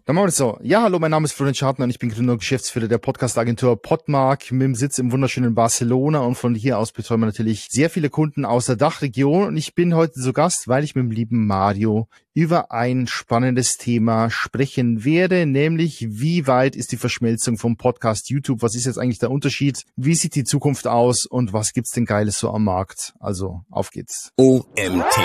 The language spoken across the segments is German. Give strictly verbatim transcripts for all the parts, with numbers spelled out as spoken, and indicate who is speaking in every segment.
Speaker 1: Dann machen wir das so. Ja, hallo, mein Name ist Florian Schartner und ich bin Gründer und Geschäftsführer der Podcast-Agentur Podmark mit dem Sitz im wunderschönen Barcelona, und von hier aus betreuen wir natürlich sehr viele Kunden aus der Dachregion, und ich bin heute zu Gast, weil ich mit dem lieben Mario über ein spannendes Thema sprechen werde, nämlich wie weit ist die Verschmelzung vom Podcast YouTube, was ist jetzt eigentlich der Unterschied, wie sieht die Zukunft aus und was gibt's denn Geiles so am Markt? Also, auf geht's.
Speaker 2: O M T.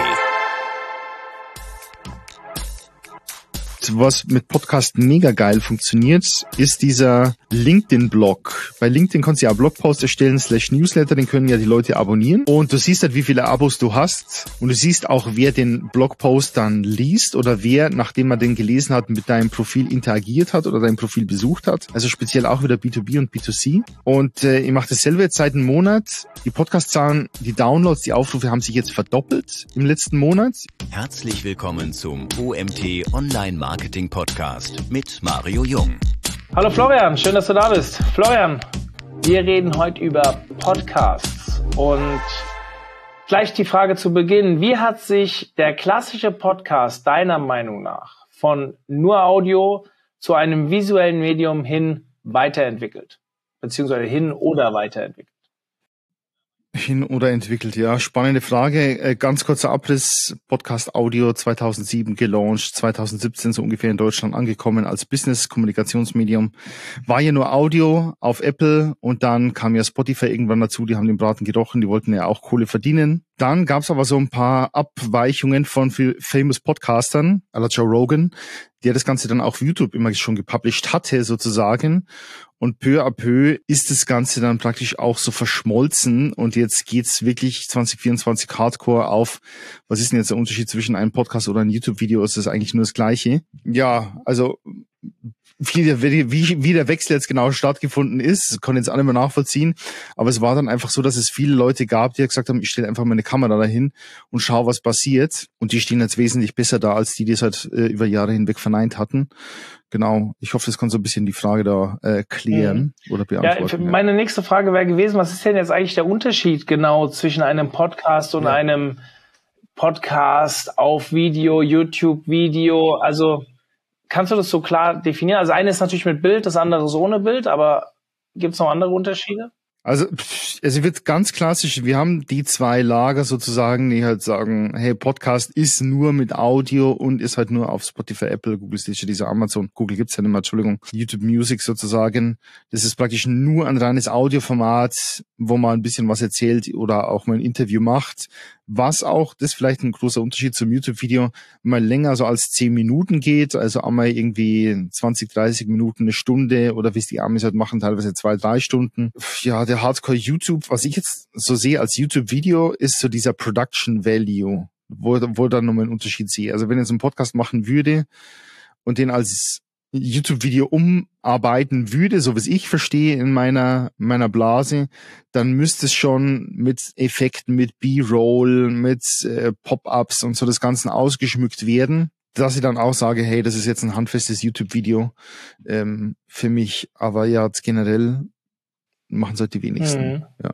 Speaker 1: Was mit Podcast mega geil funktioniert, ist dieser LinkedIn-Blog. Bei LinkedIn kannst du ja Blogpost erstellen, slash Newsletter, den können ja die Leute abonnieren. Und du siehst halt, wie viele Abos du hast. Und du siehst auch, wer den Blogpost dann liest oder wer, nachdem man den gelesen hat, mit deinem Profil interagiert hat oder dein Profil besucht hat. Also speziell auch wieder B zwei B und B zwei C. Und äh, ich mache dasselbe jetzt seit einem Monat. Die Podcast-Zahlen, die Downloads, die Aufrufe haben sich jetzt verdoppelt im letzten Monat.
Speaker 2: Herzlich willkommen zum O M T Online Marketing Podcast mit Mario Jung.
Speaker 3: Hallo Florian, schön, dass du da bist. Florian, wir reden heute über Podcasts und gleich die Frage zu Beginn. Wie hat sich der klassische Podcast deiner Meinung nach von nur Audio zu einem visuellen Medium hin weiterentwickelt? Beziehungsweise hin oder weiterentwickelt?
Speaker 1: Hin oder entwickelt, ja. Spannende Frage. Äh, ganz kurzer Abriss. Podcast Audio zweitausendsieben gelauncht, zweitausendsiebzehn so ungefähr in Deutschland angekommen als Business-Kommunikationsmedium. War ja nur Audio auf Apple, und dann kam ja Spotify irgendwann dazu. Die haben den Braten gerochen, die wollten ja auch Kohle verdienen. Dann gab's aber so ein paar Abweichungen von famous Podcastern, à la Joe Rogan, der das Ganze dann auch auf YouTube immer schon gepublished hatte sozusagen. Und peu à peu ist das Ganze dann praktisch auch so verschmolzen, und jetzt geht's wirklich zwanzig vierundzwanzig Hardcore auf. Was ist denn jetzt der Unterschied zwischen einem Podcast oder einem YouTube-Video? Ist das eigentlich nur das Gleiche? Ja, also wie der, wie, wie der Wechsel jetzt genau stattgefunden ist, kann ich jetzt alle mal nachvollziehen. Aber es war dann einfach so, dass es viele Leute gab, die gesagt haben, ich stelle einfach meine Kamera dahin und schaue, was passiert. Und die stehen jetzt wesentlich besser da, als die, die es halt äh, über Jahre hinweg verneint hatten. Genau. Ich hoffe, das kann so ein bisschen die Frage da äh, klären mhm. oder beantworten.
Speaker 3: Ja, meine nächste Frage wäre gewesen, was ist denn jetzt eigentlich der Unterschied genau zwischen einem Podcast und ja. einem Podcast auf Video, YouTube-Video? Also kannst du das so klar definieren? Also eine ist natürlich mit Bild, das andere ist ohne Bild, aber gibt es noch andere Unterschiede?
Speaker 1: Also es wird ganz klassisch, wir haben die zwei Lager sozusagen, die halt sagen, hey, Podcast ist nur mit Audio und ist halt nur auf Spotify, Apple, Google Stitcher, dieser Amazon, Google gibt's ja nicht mehr, Entschuldigung, YouTube Music sozusagen. Das ist praktisch nur ein reines Audioformat, wo man ein bisschen was erzählt oder auch mal ein Interview macht. Was auch, das ist vielleicht ein großer Unterschied zum YouTube-Video, mal länger so als zehn Minuten geht, also einmal irgendwie zwanzig, dreißig Minuten, eine Stunde, oder wie es die Amis halt machen, teilweise zwei, drei Stunden. Ja, der Hardcore-YouTube, was ich jetzt so sehe als YouTube-Video, ist so dieser Production Value, wo, wo dann nochmal einen Unterschied sehe. Also wenn ich jetzt einen Podcast machen würde und den als YouTube-Video umarbeiten würde, so wie es ich verstehe in meiner meiner Blase, dann müsste es schon mit Effekten, mit B-Roll, mit äh, Pop-ups und so das Ganze ausgeschmückt werden, dass ich dann auch sage, hey, das ist jetzt ein handfestes YouTube-Video ähm, für mich. Aber ja, generell machen es halt die wenigsten.
Speaker 3: Mhm.
Speaker 1: Ja.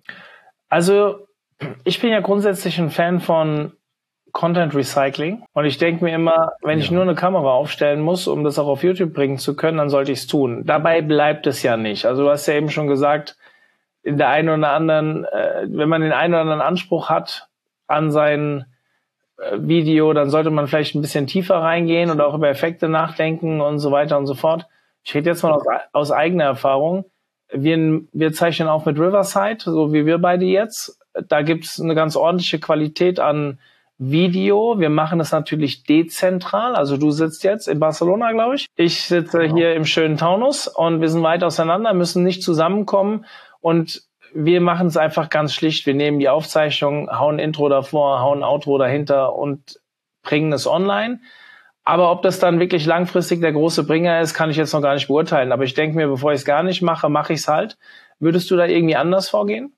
Speaker 3: Also ich bin ja grundsätzlich ein Fan von Content Recycling. Und ich denke mir immer, wenn ja. ich nur eine Kamera aufstellen muss, um das auch auf YouTube bringen zu können, dann sollte ich es tun. Dabei bleibt es ja nicht. Also du hast ja eben schon gesagt, in der einen oder anderen, äh, wenn man den einen oder anderen Anspruch hat an sein äh, Video, dann sollte man vielleicht ein bisschen tiefer reingehen und auch über Effekte nachdenken und so weiter und so fort. Ich rede jetzt mal aus, aus eigener Erfahrung. Wir, wir zeichnen auch mit Riverside, so wie wir beide jetzt. Da gibt es eine ganz ordentliche Qualität an Video. Wir machen es natürlich dezentral. Also du sitzt jetzt in Barcelona, glaube ich. Ich sitze genau. hier im schönen Taunus, und wir sind weit auseinander, müssen nicht zusammenkommen, und wir machen es einfach ganz schlicht. Wir nehmen die Aufzeichnung, hauen Intro davor, hauen Outro dahinter und bringen es online. Aber ob das dann wirklich langfristig der große Bringer ist, kann ich jetzt noch gar nicht beurteilen. Aber ich denke mir, bevor ich es gar nicht mache, mache ich es halt. Würdest du da irgendwie anders vorgehen?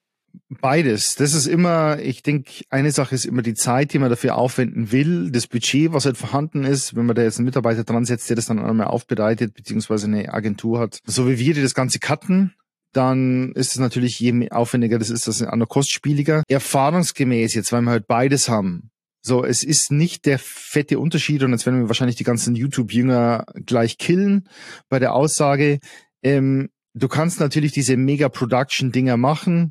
Speaker 1: Beides. Das ist immer, ich denke, eine Sache ist immer die Zeit, die man dafür aufwenden will, das Budget, was halt vorhanden ist, wenn man da jetzt einen Mitarbeiter dran setzt, der das dann einmal aufbereitet, beziehungsweise eine Agentur hat. So wie wir, die das Ganze cutten, dann ist es natürlich, je aufwendiger das ist, das an der kostspieliger. Erfahrungsgemäß jetzt, weil wir halt beides haben, So, es ist nicht der fette Unterschied und jetzt werden wir wahrscheinlich die ganzen YouTube-Jünger gleich killen bei der Aussage. Ähm, du kannst natürlich diese Mega-Production-Dinger machen.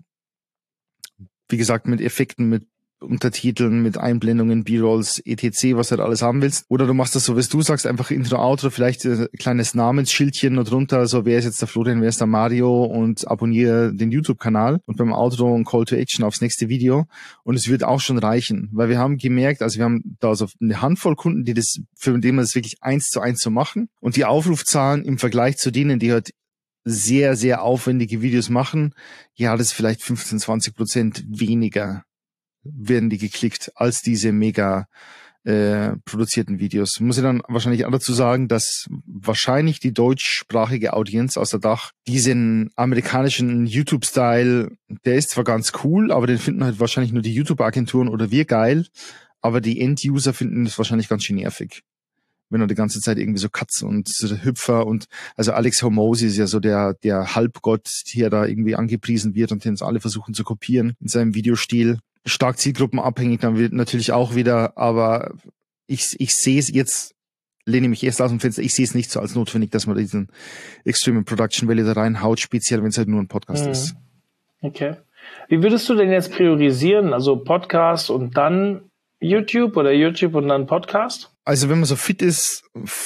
Speaker 1: Wie gesagt, mit Effekten, mit Untertiteln, mit Einblendungen, B-Rolls, et cetera, was du halt alles haben willst. Oder du machst das so, wie du sagst, einfach Intro, Outro, vielleicht ein kleines Namensschildchen noch drunter, so wer ist jetzt der Florian, wer ist der Mario und abonniere den YouTube-Kanal und beim Outro ein Call to Action aufs nächste Video und es wird auch schon reichen, weil wir haben gemerkt, also wir haben da so eine Handvoll Kunden, die das, für die wir das wirklich eins zu eins so machen und die Aufrufzahlen im Vergleich zu denen, die halt sehr, sehr aufwendige Videos machen, ja, das ist vielleicht fünfzehn, zwanzig Prozent weniger werden die geklickt als diese mega äh, produzierten Videos. Muss ich dann wahrscheinlich auch dazu sagen, dass wahrscheinlich die deutschsprachige Audienz aus der Dach diesen amerikanischen YouTube-Style, der ist zwar ganz cool, aber den finden halt wahrscheinlich nur die YouTube-Agenturen oder wir geil, aber die End-User finden es wahrscheinlich ganz schön nervig. Wenn er die ganze Zeit irgendwie so Katz und Hüpfer und also Alex Hormozi ist ja so der der Halbgott, der da irgendwie angepriesen wird und den alle versuchen zu kopieren in seinem Videostil. Stark zielgruppenabhängig dann wird natürlich auch wieder, aber ich ich sehe es jetzt, lehne mich erst aus dem Fenster, ich sehe es nicht so als notwendig, dass man diesen Extreme Production Value da reinhaut, speziell wenn es halt nur ein Podcast mhm. ist.
Speaker 3: Okay. Wie würdest du denn jetzt priorisieren, also Podcast und dann YouTube oder YouTube und dann Podcast?
Speaker 1: Also wenn man so fit ist,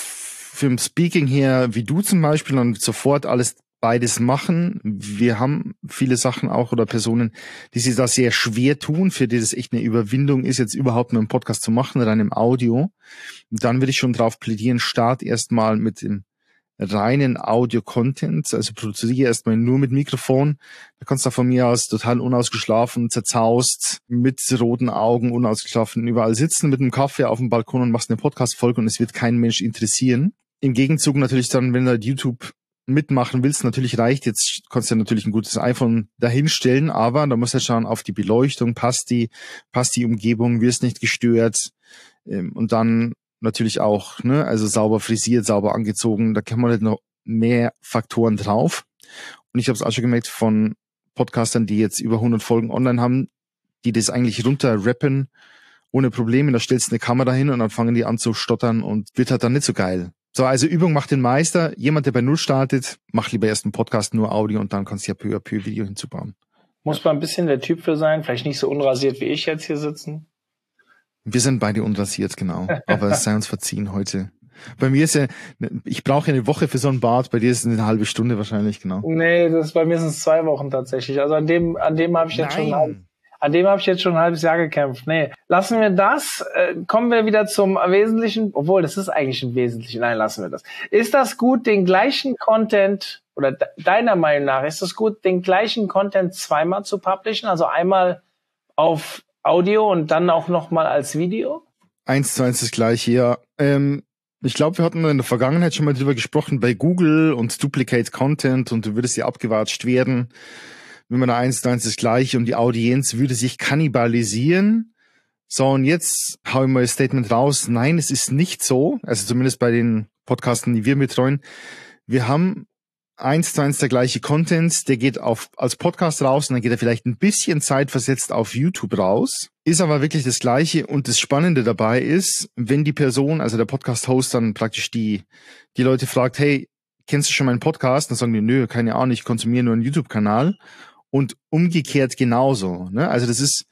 Speaker 1: für ein Speaking her, wie du zum Beispiel, und sofort alles beides machen. Wir haben viele Sachen auch oder Personen, die sich da sehr schwer tun, für die das echt eine Überwindung ist, jetzt überhaupt nur einen Podcast zu machen, rein im Audio. Und dann würde ich schon drauf plädieren, start erstmal mit dem reinen Audio-Content, also produziere erstmal nur mit Mikrofon. Da kannst du von mir aus total unausgeschlafen, zerzaust, mit roten Augen, unausgeschlafen überall sitzen, mit einem Kaffee auf dem Balkon und machst eine Podcast-Folge und es wird kein Mensch interessieren. Im Gegenzug natürlich dann, wenn du halt YouTube mitmachen willst, natürlich reicht jetzt, kannst du ja natürlich ein gutes iPhone dahinstellen, aber da musst du halt schauen auf die Beleuchtung, passt die, passt die Umgebung, wirst nicht gestört, und dann natürlich auch, ne, also sauber frisiert, sauber angezogen, da kann man halt noch mehr Faktoren drauf. Und ich habe es auch schon gemerkt von Podcastern, die jetzt über hundert Folgen online haben, die das eigentlich runterrappen ohne Probleme, da stellst du eine Kamera hin und dann fangen die an zu stottern und wird halt dann nicht so geil. So, also Übung macht den Meister. Jemand, der bei Null startet, macht lieber erst einen Podcast, nur Audio und dann kannst du ja peu à peu Video hinzubauen.
Speaker 3: Muss man ein bisschen der Typ für sein, vielleicht nicht so unrasiert wie ich jetzt hier sitzen.
Speaker 1: Wir sind beide unrasiert, genau. Aber es sei uns verziehen heute. Bei mir ist ja, ich brauche ja eine Woche für so einen Bart, bei dir ist es eine halbe Stunde wahrscheinlich, genau.
Speaker 3: Nee, das bei mir sind es zwei Wochen tatsächlich. Also an dem, an dem habe ich jetzt Nein. schon An dem habe ich jetzt schon ein halbes Jahr gekämpft. Nee, lassen wir das. Äh, kommen wir wieder zum Wesentlichen. Obwohl, das ist eigentlich ein Wesentlichen. Nein, lassen wir das. Ist das gut, den gleichen Content, oder de- deiner Meinung nach, ist es gut, den gleichen Content zweimal zu publishen? Also einmal auf Audio und dann auch nochmal als Video?
Speaker 1: Eins zu eins das gleiche, ja. Ähm, ich glaube, wir hatten in der Vergangenheit schon mal drüber gesprochen, bei Google und Duplicate Content und du würdest ja abgewatscht werden. Wenn man da eins zu eins das gleiche und die Audienz würde sich kannibalisieren. So, und jetzt hau ich mal das Statement raus. Nein, es ist nicht so. Also zumindest bei den Podcasten, die wir betreuen. Wir haben eins zu eins der gleiche Content. Der geht auf als Podcast raus und dann geht er vielleicht ein bisschen zeitversetzt auf YouTube raus. Ist aber wirklich das Gleiche. Und das Spannende dabei ist, wenn die Person, also der Podcast-Host dann praktisch die, die Leute fragt, hey, kennst du schon meinen Podcast? Dann sagen die, nö, keine Ahnung, ich konsumiere nur einen YouTube-Kanal. Und umgekehrt genauso. Ne? Also das ist,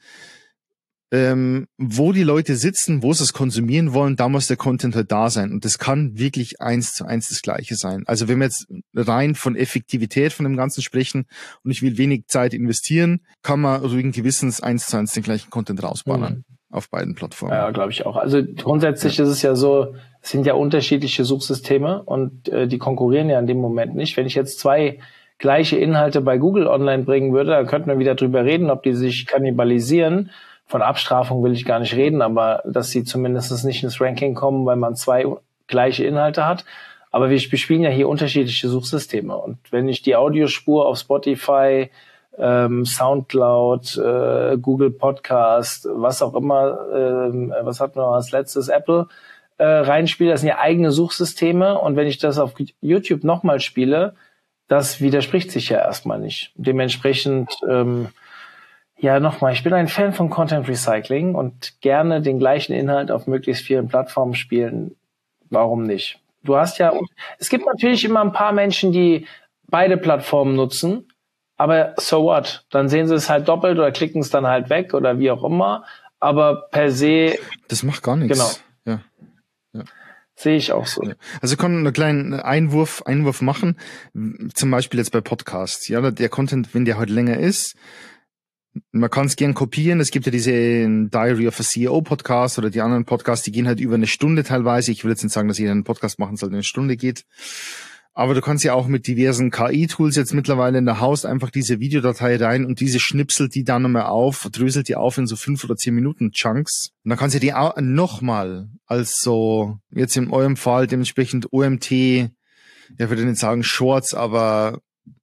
Speaker 1: ähm, wo die Leute sitzen, wo sie es konsumieren wollen, da muss der Content halt da sein. Und das kann wirklich eins zu eins das Gleiche sein. Also wenn wir jetzt rein von Effektivität von dem Ganzen sprechen und ich will wenig Zeit investieren, kann man ruhigen Gewissens eins zu eins den gleichen Content rausballern. Mhm. Auf beiden Plattformen.
Speaker 3: Ja, glaube ich auch. Also grundsätzlich ja. ist es ja so, es sind ja unterschiedliche Suchsysteme und äh, die konkurrieren ja in dem Moment nicht. Wenn ich jetzt zwei gleiche Inhalte bei Google online bringen würde, da könnten wir wieder drüber reden, ob die sich kannibalisieren. Von Abstrafung will ich gar nicht reden, aber dass sie zumindest nicht ins Ranking kommen, weil man zwei gleiche Inhalte hat. Aber wir bespielen ja hier unterschiedliche Suchsysteme. Und wenn ich die Audiospur auf Spotify, ähm, Soundcloud, äh, Google Podcast, was auch immer, ähm, was hatten wir als letztes, Apple, äh, reinspiele, das sind ja eigene Suchsysteme. Und wenn ich das auf YouTube nochmal spiele, das widerspricht sich ja erstmal nicht. Dementsprechend, ähm, Ja, nochmal, ich bin ein Fan von Content Recycling und gerne den gleichen Inhalt auf möglichst vielen Plattformen spielen. Warum nicht? Du hast ja, es gibt natürlich immer ein paar Menschen, die beide Plattformen nutzen, aber so what? Dann sehen sie es halt doppelt oder klicken es dann halt weg oder wie auch immer. Aber per se...
Speaker 1: Das macht gar nichts.
Speaker 3: Genau.
Speaker 1: Ja. Ja.
Speaker 3: Sehe ich auch so.
Speaker 1: Ja. Also ich kann einen kleinen Einwurf, Einwurf machen, zum Beispiel jetzt bei Podcasts. Ja, der Content, wenn der halt länger ist, man kann es gern kopieren. Es gibt ja diese Diary of a C E O Podcast oder die anderen Podcasts, die gehen halt über eine Stunde teilweise. Ich will jetzt nicht sagen, dass jeder einen Podcast machen soll, der eine Stunde geht. Aber du kannst ja auch mit diversen K I-Tools jetzt mittlerweile in der Haus einfach diese Videodatei rein und diese schnipselt die dann nochmal auf, dröselt die auf in so fünf oder zehn Minuten Chunks. Und dann kannst du die auch nochmal als so, jetzt in eurem Fall dementsprechend O M T, ja, würde nicht sagen Shorts, aber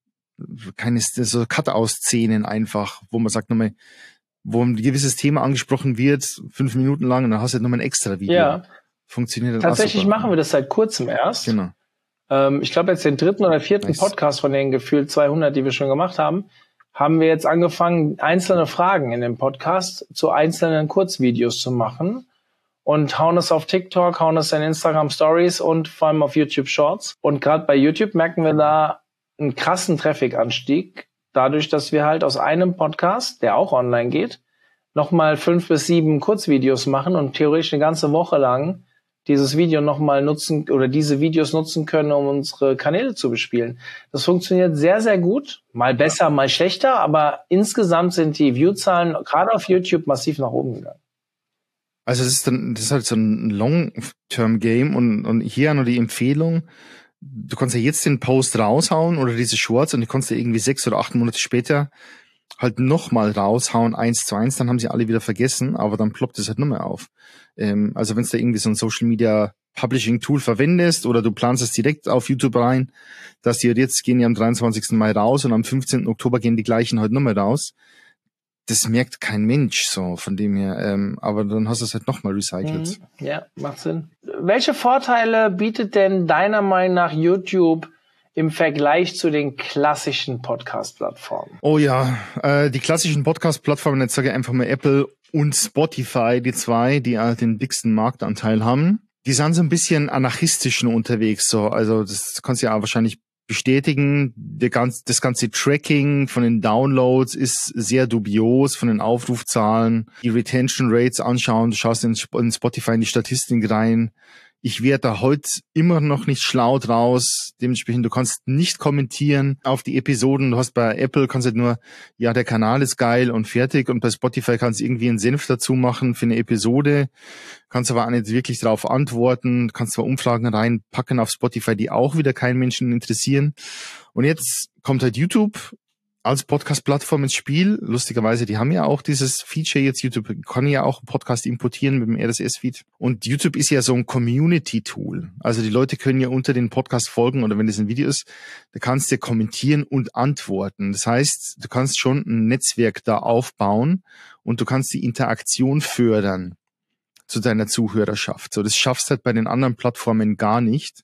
Speaker 1: keine so Cut-Out-Szenen einfach, wo man sagt nochmal, wo ein gewisses Thema angesprochen wird, fünf Minuten lang, und dann hast du halt nochmal ein extra Video.
Speaker 3: Ja.
Speaker 1: Funktioniert dann
Speaker 3: Tatsächlich
Speaker 1: auch super.
Speaker 3: machen wir das seit kurzem erst.
Speaker 1: Genau.
Speaker 3: Ähm, ich glaube jetzt den dritten oder vierten
Speaker 1: Nice.
Speaker 3: Podcast von den gefühlt zweihundert, die wir schon gemacht haben, haben wir jetzt angefangen, einzelne Fragen in dem Podcast zu einzelnen Kurzvideos zu machen und hauen es auf TikTok, hauen es in Instagram Stories und vor allem auf YouTube Shorts. Und gerade bei YouTube merken wir da einen krassen Traffic-Anstieg, dadurch, dass wir halt aus einem Podcast, der auch online geht, nochmal fünf bis sieben Kurzvideos machen und theoretisch eine ganze Woche lang dieses Video nochmal nutzen oder diese Videos nutzen können, um unsere Kanäle zu bespielen. Das funktioniert sehr, sehr gut. Mal besser, mal schlechter, aber insgesamt sind die Viewzahlen gerade auf YouTube massiv nach oben gegangen.
Speaker 1: Also das ist dann, das ist halt so ein Long-Term-Game und, und hier nur die Empfehlung, du kannst ja jetzt den Post raushauen oder diese Shorts und du kannst ja irgendwie sechs oder acht Monate später halt nochmal raushauen, eins zu eins, dann haben sie alle wieder vergessen, aber dann ploppt es halt nur mehr auf. Ähm, also wenn du da irgendwie so ein Social Media Publishing Tool verwendest oder du planst es direkt auf YouTube rein, dass die jetzt gehen ja am dreiundzwanzigsten Mai raus und am fünfzehnten Oktober gehen die gleichen halt nur mehr raus. Das merkt kein Mensch so, von dem her, ähm, aber dann hast du es halt nochmal recycelt.
Speaker 3: Mhm. Ja, macht Sinn. Welche Vorteile bietet denn deiner Meinung nach YouTube im Vergleich zu den klassischen Podcast-Plattformen?
Speaker 1: Oh ja, äh, die klassischen Podcast-Plattformen, jetzt sage ich einfach mal Apple und Spotify, die zwei, die halt den dicksten Marktanteil haben, die sind so ein bisschen anarchistisch nur unterwegs. So, also das kannst du ja wahrscheinlich bestätigen. Der ganz, das ganze Tracking von den Downloads ist sehr dubios, von den Aufrufzahlen. Die Retention Rates anschauen, du schaust in Spotify in die Statistik rein. Ich werde da heute immer noch nicht schlau draus. Dementsprechend, du kannst nicht kommentieren auf die Episoden. Du hast bei Apple, kannst halt nur, ja, der Kanal ist geil und fertig. Und bei Spotify kannst du irgendwie einen Senf dazu machen für eine Episode. Kannst aber auch nicht wirklich darauf antworten. Kannst zwar Umfragen reinpacken auf Spotify, die auch wieder keinen Menschen interessieren. Und jetzt kommt halt YouTube als Podcast-Plattform ins Spiel. Lustigerweise, die haben ja auch dieses Feature jetzt. YouTube kann ja auch einen Podcast importieren mit dem R S S-Feed. Und YouTube ist ja so ein Community-Tool. Also die Leute können ja unter den Podcast folgen oder wenn das ein Video ist, da kannst du kommentieren und antworten. Das heißt, du kannst schon ein Netzwerk da aufbauen und du kannst die Interaktion fördern zu deiner Zuhörerschaft. So, das schaffst halt bei den anderen Plattformen gar nicht.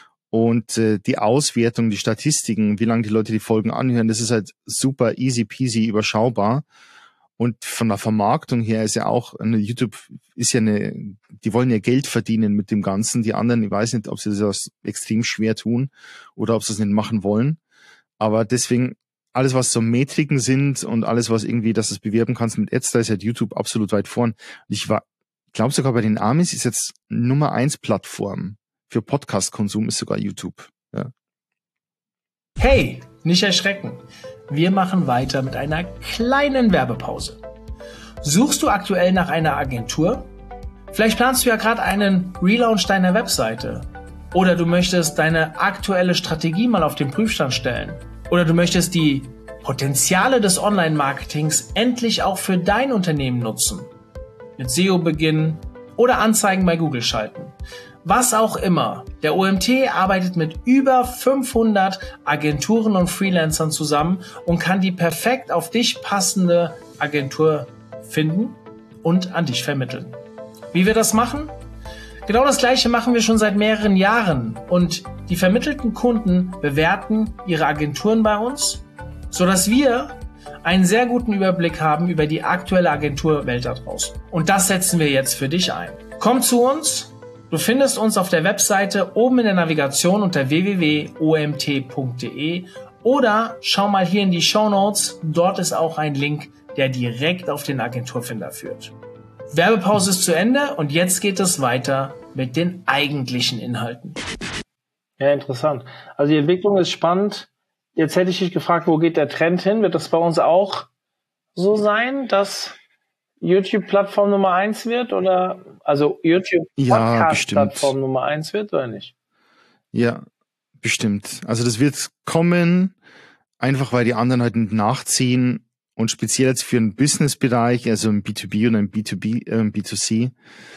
Speaker 1: Und äh, die Auswertung, die Statistiken, wie lange die Leute die Folgen anhören, das ist halt super easy peasy überschaubar. Und von der Vermarktung her ist ja auch, eine YouTube ist ja eine, die wollen ja Geld verdienen mit dem Ganzen. Die anderen, ich weiß nicht, ob sie das extrem schwer tun oder ob sie es nicht machen wollen. Aber deswegen, alles was so Metriken sind und alles was irgendwie, dass du es bewerben kannst mit Ads, da ist halt YouTube absolut weit vorn. Und ich war, ich glaube sogar bei den Amis ist jetzt Nummer eins Plattform für Podcast-Konsum ist sogar YouTube. Ja.
Speaker 3: Hey, nicht erschrecken. Wir machen weiter mit einer kleinen Werbepause. Suchst du aktuell nach einer Agentur? Vielleicht planst du ja gerade einen Relaunch deiner Webseite. Oder du möchtest deine aktuelle Strategie mal auf den Prüfstand stellen. Oder du möchtest die Potenziale des Online-Marketings endlich auch für dein Unternehmen nutzen. Mit S E O beginnen oder Anzeigen bei Google schalten. Was auch immer. Der O M T arbeitet mit über fünfhundert Agenturen und Freelancern zusammen und kann die perfekt auf dich passende Agentur finden und an dich vermitteln. Wie wir das machen? Genau das Gleiche machen wir schon seit mehreren Jahren und die vermittelten Kunden bewerten ihre Agenturen bei uns, sodass wir einen sehr guten Überblick haben über die aktuelle Agenturwelt da draußen. Und das setzen wir jetzt für dich ein. Komm zu uns. Du findest uns auf der Webseite oben in der Navigation unter w w w punkt o m t punkt d e oder schau mal hier in die Shownotes. Dort ist auch ein Link, der direkt auf den Agenturfinder führt. Werbepause ist zu Ende und jetzt geht es weiter mit den eigentlichen Inhalten. Ja, interessant. Also die Entwicklung ist spannend. Jetzt hätte ich dich gefragt, wo geht der Trend hin? Wird das bei uns auch so sein, dass YouTube Plattform Nummer eins wird oder also YouTube Podcast ja, Plattform Nummer eins wird oder nicht?
Speaker 1: Ja, bestimmt. Also das wird kommen, einfach weil die anderen halt nachziehen und speziell jetzt für einen Business-Bereich, also im B zwei B und im B zwei B, äh, B zwei C.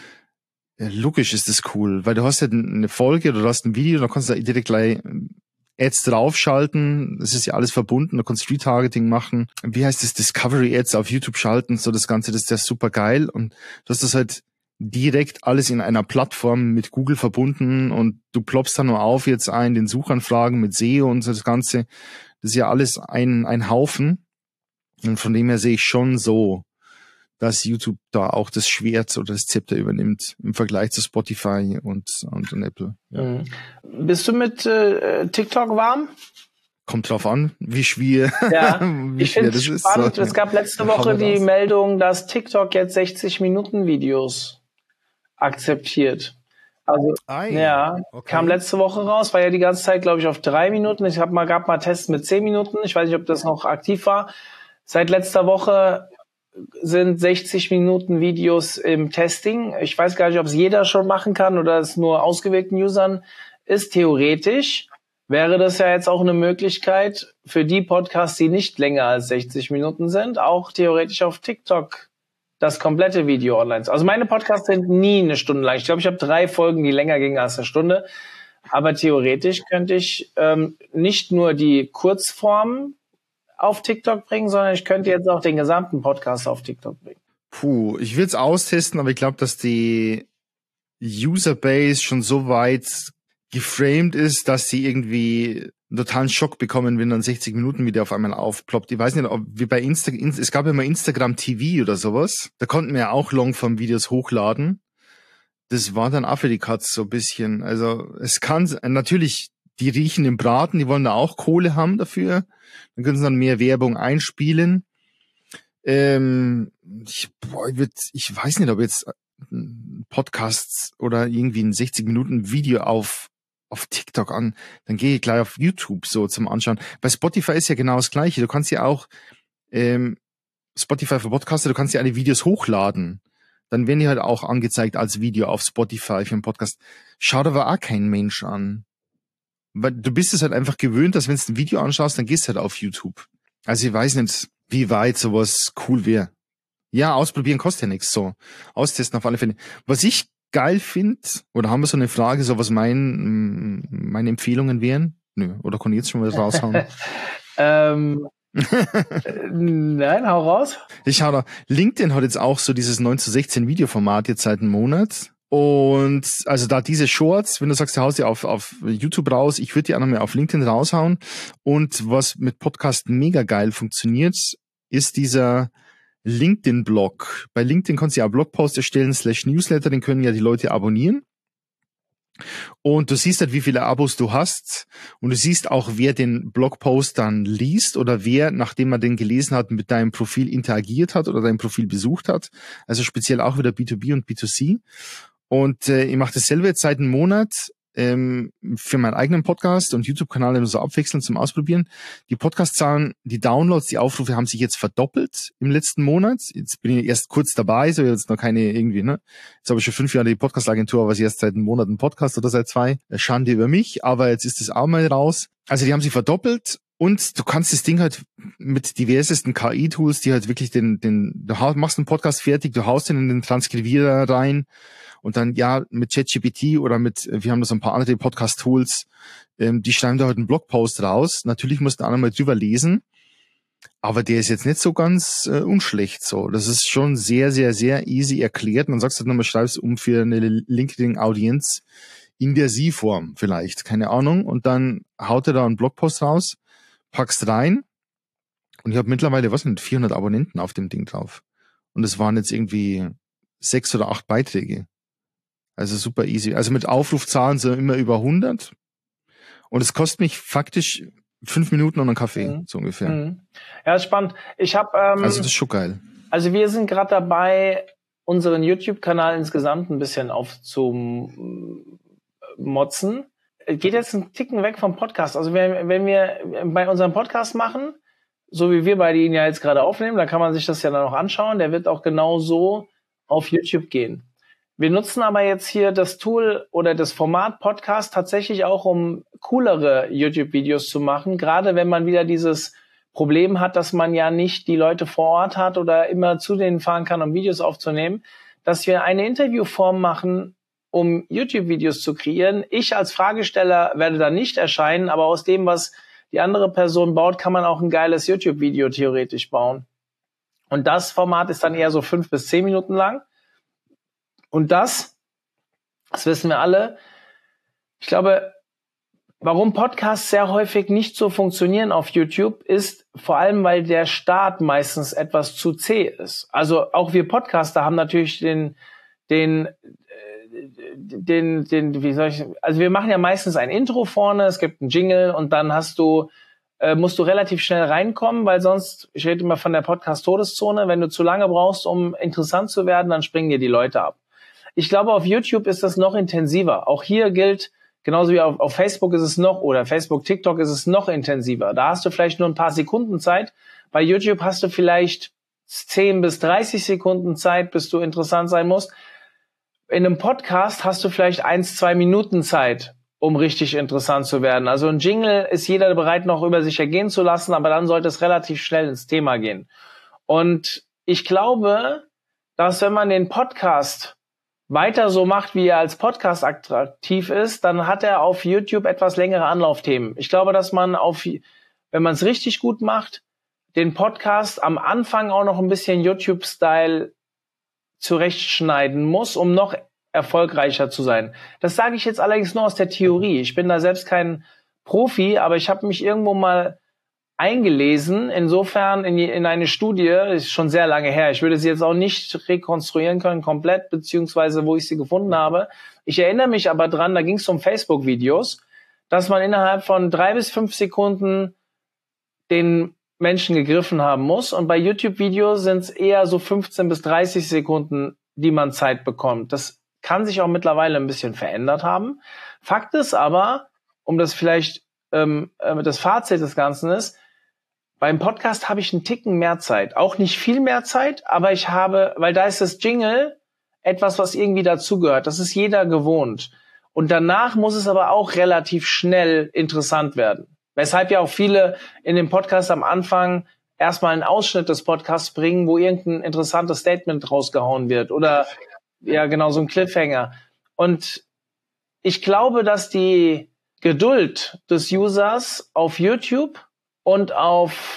Speaker 1: Ja, logisch ist das cool, weil du hast ja eine Folge oder du hast ein Video, da kannst du direkt gleich Ads draufschalten, das ist ja alles verbunden, du kannst Retargeting machen. Wie heißt das? Discovery Ads auf YouTube schalten, so das Ganze, das ist ja super geil und du hast das halt direkt alles in einer Plattform mit Google verbunden und du ploppst dann nur auf jetzt ein, den Suchanfragen mit S E O und so das Ganze. Das ist ja alles ein, ein Haufen und von dem her sehe ich schon so, dass YouTube da auch das Schwert oder das Zepter übernimmt im Vergleich zu Spotify und, und, und Apple. Ja.
Speaker 3: Mhm. Bist du mit äh, TikTok warm?
Speaker 1: Kommt drauf an, wie schwer,
Speaker 3: ja,
Speaker 1: wie
Speaker 3: ich finde es spannend. So. Es gab letzte Woche die Meldung, dass TikTok jetzt sechzig Minuten Videos akzeptiert. Also, Ei, ja, okay. Kam letzte Woche raus, war ja die ganze Zeit, glaube ich, auf drei Minuten. Ich habe mal, gab mal Tests mit zehn Minuten. Ich weiß nicht, ob das noch aktiv war. Seit letzter Woche sind sechzig Minuten Videos im Testing. Ich weiß gar nicht, ob es jeder schon machen kann oder es nur ausgewählten Usern ist. Theoretisch wäre das ja jetzt auch eine Möglichkeit für die Podcasts, die nicht länger als sechzig Minuten sind, auch theoretisch auf TikTok das komplette Video online. Also meine Podcasts sind nie eine Stunde lang. Ich glaube, ich habe drei Folgen, die länger gingen als eine Stunde. Aber theoretisch könnte ich ähm, nicht nur die Kurzform auf TikTok bringen, sondern ich könnte jetzt auch den gesamten Podcast auf TikTok bringen.
Speaker 1: Puh, ich will es austesten, aber ich glaube, dass die Userbase schon so weit geframed ist, dass sie irgendwie einen totalen Schock bekommen, wenn dann sechzig Minuten wieder auf einmal aufploppt. Ich weiß nicht, ob wie bei Insta, es gab ja mal Instagram T V oder sowas. Da konnten wir ja auch Longform-Videos hochladen. Das war dann auch für die Katz so ein bisschen. Also es kann natürlich, die riechen im Braten, die wollen da auch Kohle haben dafür. Dann können sie dann mehr Werbung einspielen. Ähm, ich, boah, ich, würd, ich weiß nicht, ob jetzt Podcasts oder irgendwie ein sechzig Minuten Video auf auf TikTok an, dann gehe ich gleich auf YouTube so zum Anschauen. Bei Spotify ist ja genau das Gleiche. Du kannst ja auch ähm, Spotify für Podcaster, du kannst ja alle Videos hochladen. Dann werden die halt auch angezeigt als Video auf Spotify für einen Podcast. Schaut aber auch kein Mensch an. Weil du bist es halt einfach gewöhnt, dass wenn du ein Video anschaust, dann gehst du halt auf YouTube. Also ich weiß nicht, wie weit sowas cool wäre. Ja, ausprobieren kostet ja nichts. So, austesten auf alle Fälle. Was ich geil finde, oder haben wir so eine Frage, so was mein, meine Empfehlungen wären? Nö, oder kann ich jetzt schon mal raushauen?
Speaker 3: ähm, nein, hau raus.
Speaker 1: Ich hau da. LinkedIn hat jetzt auch so dieses neun zu sechzehn Videoformat jetzt seit einem Monat. Und also da diese Shorts, wenn du sagst, du haust die auf, auf YouTube raus, ich würde die auch noch mal auf LinkedIn raushauen. Und was mit Podcast mega geil funktioniert, ist dieser LinkedIn-Blog. Bei LinkedIn kannst du ja einen Blogpost erstellen, slash Newsletter, den können ja die Leute abonnieren. Und du siehst halt, wie viele Abos du hast. Und du siehst auch, wer den Blogpost dann liest oder wer, nachdem er den gelesen hat, mit deinem Profil interagiert hat oder dein Profil besucht hat. Also speziell auch wieder B zwei B und B zwei C. Und äh, ich mache dasselbe jetzt seit einem Monat ähm, für meinen eigenen Podcast und YouTube-Kanal immer so abwechselnd zum Ausprobieren. Die Podcast-Zahlen, die Downloads, die Aufrufe haben sich jetzt verdoppelt im letzten Monat. Jetzt bin ich erst kurz dabei, so jetzt noch keine irgendwie, ne? Jetzt habe ich schon fünf Jahre die Podcast-Agentur, aber ich erst seit einem Monat einen Podcast oder seit zwei. Schande über mich, aber jetzt ist es auch mal raus. Also die haben sich verdoppelt. Und du kannst das Ding halt mit diversesten K I-Tools, die halt wirklich den, den, du machst einen Podcast fertig, du haust den in den Transkribierer rein und dann, ja, mit ChatGPT oder mit, wir haben da so ein paar andere Podcast-Tools, ähm, die schreiben da halt einen Blogpost raus. Natürlich musst du auch nochmal drüber lesen, aber der ist jetzt nicht so ganz äh, unschlecht so. Das ist schon sehr, sehr, sehr easy erklärt. Und dann sagst du halt nochmal, schreibst um für eine LinkedIn-Audienz in der Sie-Form vielleicht, keine Ahnung. Und dann haut er da einen Blogpost raus, packst rein Und ich habe mittlerweile, was nicht, vierhundert Abonnenten auf dem Ding drauf. Und es waren jetzt irgendwie sechs oder acht Beiträge. Also super easy. Also mit Aufrufzahlen sind immer über hundert. Und es kostet mich faktisch fünf Minuten und einen Kaffee, mhm. so ungefähr.
Speaker 3: Mhm. Ja, ist spannend. Ich habe ähm,
Speaker 1: also das ist schon geil.
Speaker 3: Also wir sind gerade dabei, unseren YouTube-Kanal insgesamt ein bisschen aufzumotzen. Geht jetzt einen Ticken weg vom Podcast. Also wenn, wenn wir bei unserem Podcast machen, so wie wir beide ihn ja jetzt gerade aufnehmen, da kann man sich das ja dann auch anschauen. Der wird auch genau so auf YouTube gehen. Wir nutzen aber jetzt hier das Tool oder das Format Podcast tatsächlich auch, um coolere YouTube-Videos zu machen. Gerade wenn man wieder dieses Problem hat, dass man ja nicht die Leute vor Ort hat oder immer zu denen fahren kann, um Videos aufzunehmen, dass wir eine Interviewform machen, um YouTube-Videos zu kreieren. Ich als Fragesteller werde da nicht erscheinen, aber aus dem, was die andere Person baut, kann man auch ein geiles YouTube-Video theoretisch bauen. Und das Format ist dann eher so fünf bis zehn Minuten lang. Und das, das wissen wir alle, ich glaube, warum Podcasts sehr häufig nicht so funktionieren auf YouTube, ist vor allem, weil der Start meistens etwas zu zäh ist. Also auch wir Podcaster haben natürlich den, den, den, den, wie soll ich, also wir machen ja meistens ein Intro vorne, es gibt einen Jingle und dann hast du, äh, musst du relativ schnell reinkommen, weil sonst, ich rede immer von der Podcast-Todeszone, wenn du zu lange brauchst, um interessant zu werden, dann springen dir die Leute ab. Ich glaube, auf YouTube ist das noch intensiver. Auch hier gilt, genauso wie auf, auf Facebook ist es noch, oder Facebook, TikTok ist es noch intensiver. Da hast du vielleicht nur ein paar Sekunden Zeit. Bei YouTube hast du vielleicht zehn bis dreißig Sekunden Zeit, bis du interessant sein musst. In einem Podcast hast du vielleicht eins, zwei Minuten Zeit, um richtig interessant zu werden. Also ein Jingle ist jeder bereit, noch über sich ergehen zu lassen, aber dann sollte es relativ schnell ins Thema gehen. Und ich glaube, dass wenn man den Podcast weiter so macht, wie er als Podcast attraktiv ist, dann hat er auf YouTube etwas längere Anlaufthemen. Ich glaube, dass man auf, wenn man es richtig gut macht, den Podcast am Anfang auch noch ein bisschen YouTube-Style zurechtschneiden muss, um noch erfolgreicher zu sein. Das sage ich jetzt allerdings nur aus der Theorie. Ich bin da selbst kein Profi, aber ich habe mich irgendwo mal eingelesen, insofern in, in eine Studie, ist schon sehr lange her, ich würde sie jetzt auch nicht rekonstruieren können komplett, beziehungsweise wo ich sie gefunden habe. Ich erinnere mich aber dran, da ging es um Facebook-Videos, dass man innerhalb von drei bis fünf Sekunden den Menschen gegriffen haben muss und bei YouTube-Videos sind es eher so fünfzehn bis dreißig Sekunden, die man Zeit bekommt. Das kann sich auch mittlerweile ein bisschen verändert haben. Fakt ist aber, um das vielleicht ähm, das Fazit des Ganzen ist, beim Podcast habe ich einen Ticken mehr Zeit. Auch nicht viel mehr Zeit, aber ich habe, weil da ist das Jingle etwas, was irgendwie dazugehört. Das ist jeder gewohnt. Und danach muss es aber auch relativ schnell interessant werden. Weshalb ja auch viele in dem Podcast am Anfang erstmal einen Ausschnitt des Podcasts bringen, wo irgendein interessantes Statement rausgehauen wird. Oder, ja genau, so ein Cliffhanger. Und ich glaube, dass die Geduld des Users auf YouTube und auf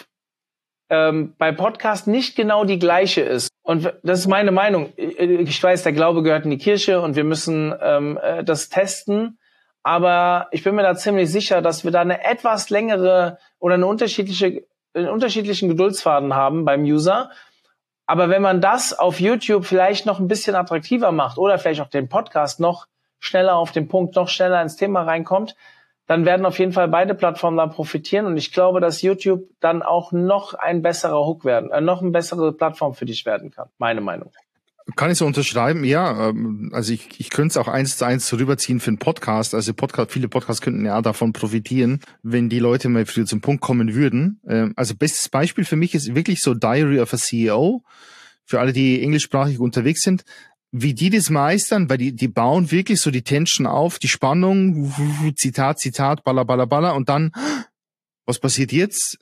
Speaker 3: ähm, bei Podcast nicht genau die gleiche ist. Und das ist meine Meinung. Ich weiß, der Glaube gehört in die Kirche und wir müssen ähm, das testen. Aber ich bin mir da ziemlich sicher, dass wir da eine etwas längere oder eine unterschiedliche, einen unterschiedlichen Geduldsfaden haben beim User. Aber wenn man das auf YouTube vielleicht noch ein bisschen attraktiver macht oder vielleicht auch den Podcast noch schneller auf den Punkt, noch schneller ins Thema reinkommt, dann werden auf jeden Fall beide Plattformen da profitieren. Und ich glaube, dass YouTube dann auch noch ein besserer Hook werden, äh, noch eine bessere Plattform für dich werden kann. Meine Meinung.
Speaker 1: Kann ich so unterschreiben, ja. Also ich, ich könnte es auch eins zu eins rüberziehen für einen Podcast. Also Podcast, viele Podcasts könnten ja davon profitieren, wenn die Leute mal früher zum Punkt kommen würden. Also bestes Beispiel für mich ist wirklich so Diary of a C E O. Für alle, die englischsprachig unterwegs sind. Wie die das meistern, weil die, die bauen wirklich so die Tension auf, die Spannung, Zitat, Zitat, baller, baller, baller und dann, was passiert jetzt?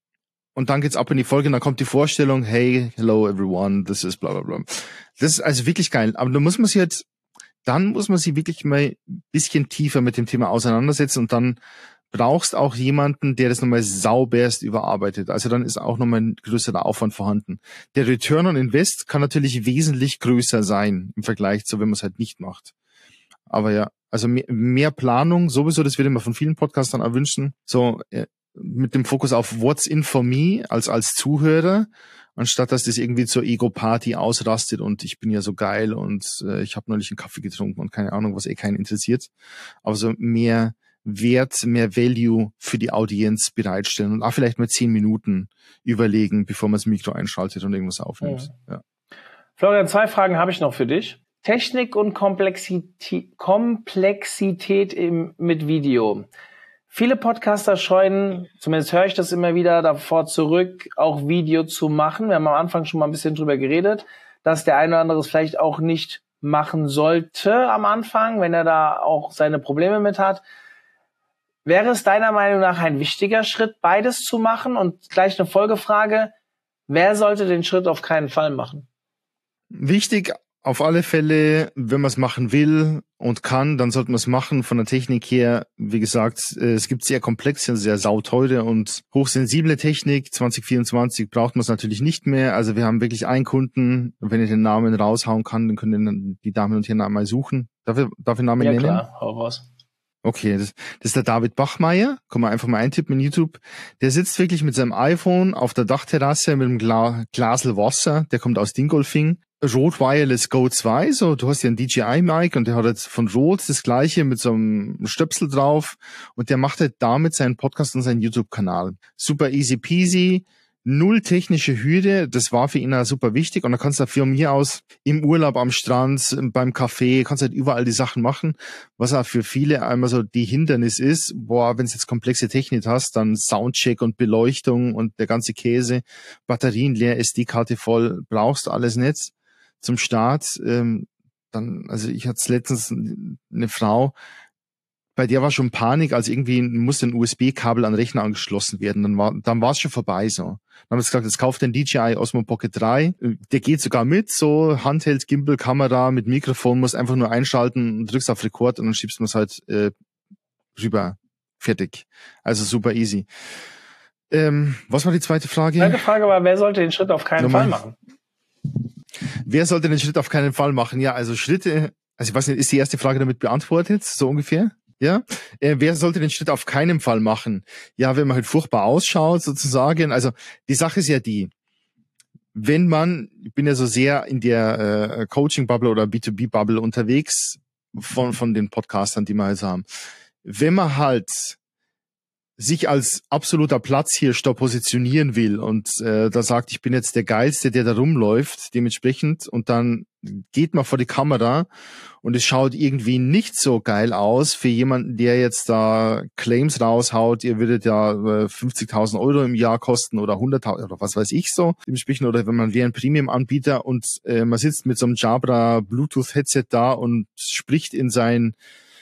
Speaker 1: Und dann geht's ab in die Folge und dann kommt die Vorstellung, hey, hello everyone, this is bla bla bla. Das ist also wirklich geil. Aber da muss man sich halt, dann muss man sich wirklich mal ein bisschen tiefer mit dem Thema auseinandersetzen und dann brauchst auch jemanden, der das nochmal sauberst überarbeitet. Also dann ist auch nochmal ein größerer Aufwand vorhanden. Der Return on Invest kann natürlich wesentlich größer sein im Vergleich zu, wenn man es halt nicht macht. Aber ja, also mehr, mehr Planung, sowieso, das würde man von vielen Podcastern erwünschen. So, mit dem Fokus auf What's in for me als als Zuhörer, anstatt dass das irgendwie zur Ego-Party ausrastet und ich bin ja so geil und äh, ich habe neulich einen Kaffee getrunken und keine Ahnung, was eh keinen interessiert. Aber so mehr Wert, mehr Value für die Audienz bereitstellen und auch vielleicht mal zehn Minuten überlegen, bevor man das Mikro einschaltet und irgendwas aufnimmt. Ja. Ja.
Speaker 3: Florian, zwei Fragen habe ich noch für dich. Technik und Komplexität, Komplexität im, mit Video. Viele Podcaster scheuen, zumindest höre ich das immer wieder, davor zurück, auch Video zu machen. Wir haben am Anfang schon mal ein bisschen drüber geredet, dass der eine oder andere es vielleicht auch nicht machen sollte am Anfang, wenn er da auch seine Probleme mit hat. Wäre es deiner Meinung nach ein wichtiger Schritt, beides zu machen? Und gleich eine Folgefrage, wer sollte den Schritt auf keinen Fall machen?
Speaker 1: Wichtig auf alle Fälle, wenn man es machen will und kann, dann sollte man es machen. Von der Technik her, wie gesagt, es gibt sehr komplexe, sehr sauteure und hochsensible Technik. zwanzig vierundzwanzig braucht man es natürlich nicht mehr. Also wir haben wirklich einen Kunden, wenn ich den Namen raushauen kann, dann können die Damen und Herren einmal suchen. Darf ich, darf ich den Namen
Speaker 3: ja,
Speaker 1: nennen?
Speaker 3: Ja klar, hau raus.
Speaker 1: Okay, das, das ist der David Bachmeier. Kann man einfach mal eintippen in YouTube. Der sitzt wirklich mit seinem iPhone auf der Dachterrasse mit einem Gla Glasel Wasser. Der kommt aus Dingolfing. Rode Wireless Go zwei, so, du hast ja einen D J I-Mic und der hat jetzt von Rode das gleiche mit so einem Stöpsel drauf und der macht halt damit seinen Podcast und seinen YouTube-Kanal. Super easy peasy. Null technische Hürde, das war für ihn auch super wichtig und da kannst du von mir aus im Urlaub am Strand, beim Café, kannst halt überall die Sachen machen, was auch für viele einmal so die Hindernis ist, boah, wenn du jetzt komplexe Technik hast, dann Soundcheck und Beleuchtung und der ganze Käse, Batterien leer, S D-Karte voll, brauchst du alles nicht zum Start. Ähm, dann, also ich hatte letztens eine Frau, bei der war schon Panik, als irgendwie musste ein U S B-Kabel an den Rechner angeschlossen werden. Dann war dann war es schon vorbei so. Dann haben wir gesagt, jetzt kauft den D J I Osmo Pocket drei. Der geht sogar mit, so Handheld, Gimbal, Kamera mit Mikrofon, musst einfach nur einschalten, drückst auf Record und dann schiebst du es halt äh, rüber. Fertig. Also super easy. Ähm, was war die zweite Frage?
Speaker 3: Die zweite Frage war, wer sollte den Schritt auf keinen
Speaker 1: Nochmal.
Speaker 3: Fall machen?
Speaker 1: Wer sollte den Schritt auf keinen Fall machen? Ja, also Schritte, also ich weiß nicht, ist die erste Frage damit beantwortet, so ungefähr? Ja, äh, wer sollte den Schritt auf keinen Fall machen? Ja, wenn man halt furchtbar ausschaut, sozusagen. Also die Sache ist ja die, wenn man, ich bin ja so sehr in der äh, Coaching-Bubble oder B zwei B-Bubble unterwegs von von den Podcastern, die wir halt haben. Wenn man halt sich als absoluter Platzhirsch da positionieren will und äh, da sagt, ich bin jetzt der Geilste, der da rumläuft, dementsprechend, und dann geht man vor die Kamera und es schaut irgendwie nicht so geil aus für jemanden, der jetzt da Claims raushaut, ihr würdet ja äh, fünfzigtausend Euro im Jahr kosten oder hunderttausend oder was weiß ich so, dementsprechend, oder wenn man wäre ein Premium-Anbieter und äh, man sitzt mit so einem Jabra Bluetooth-Headset da und spricht in sein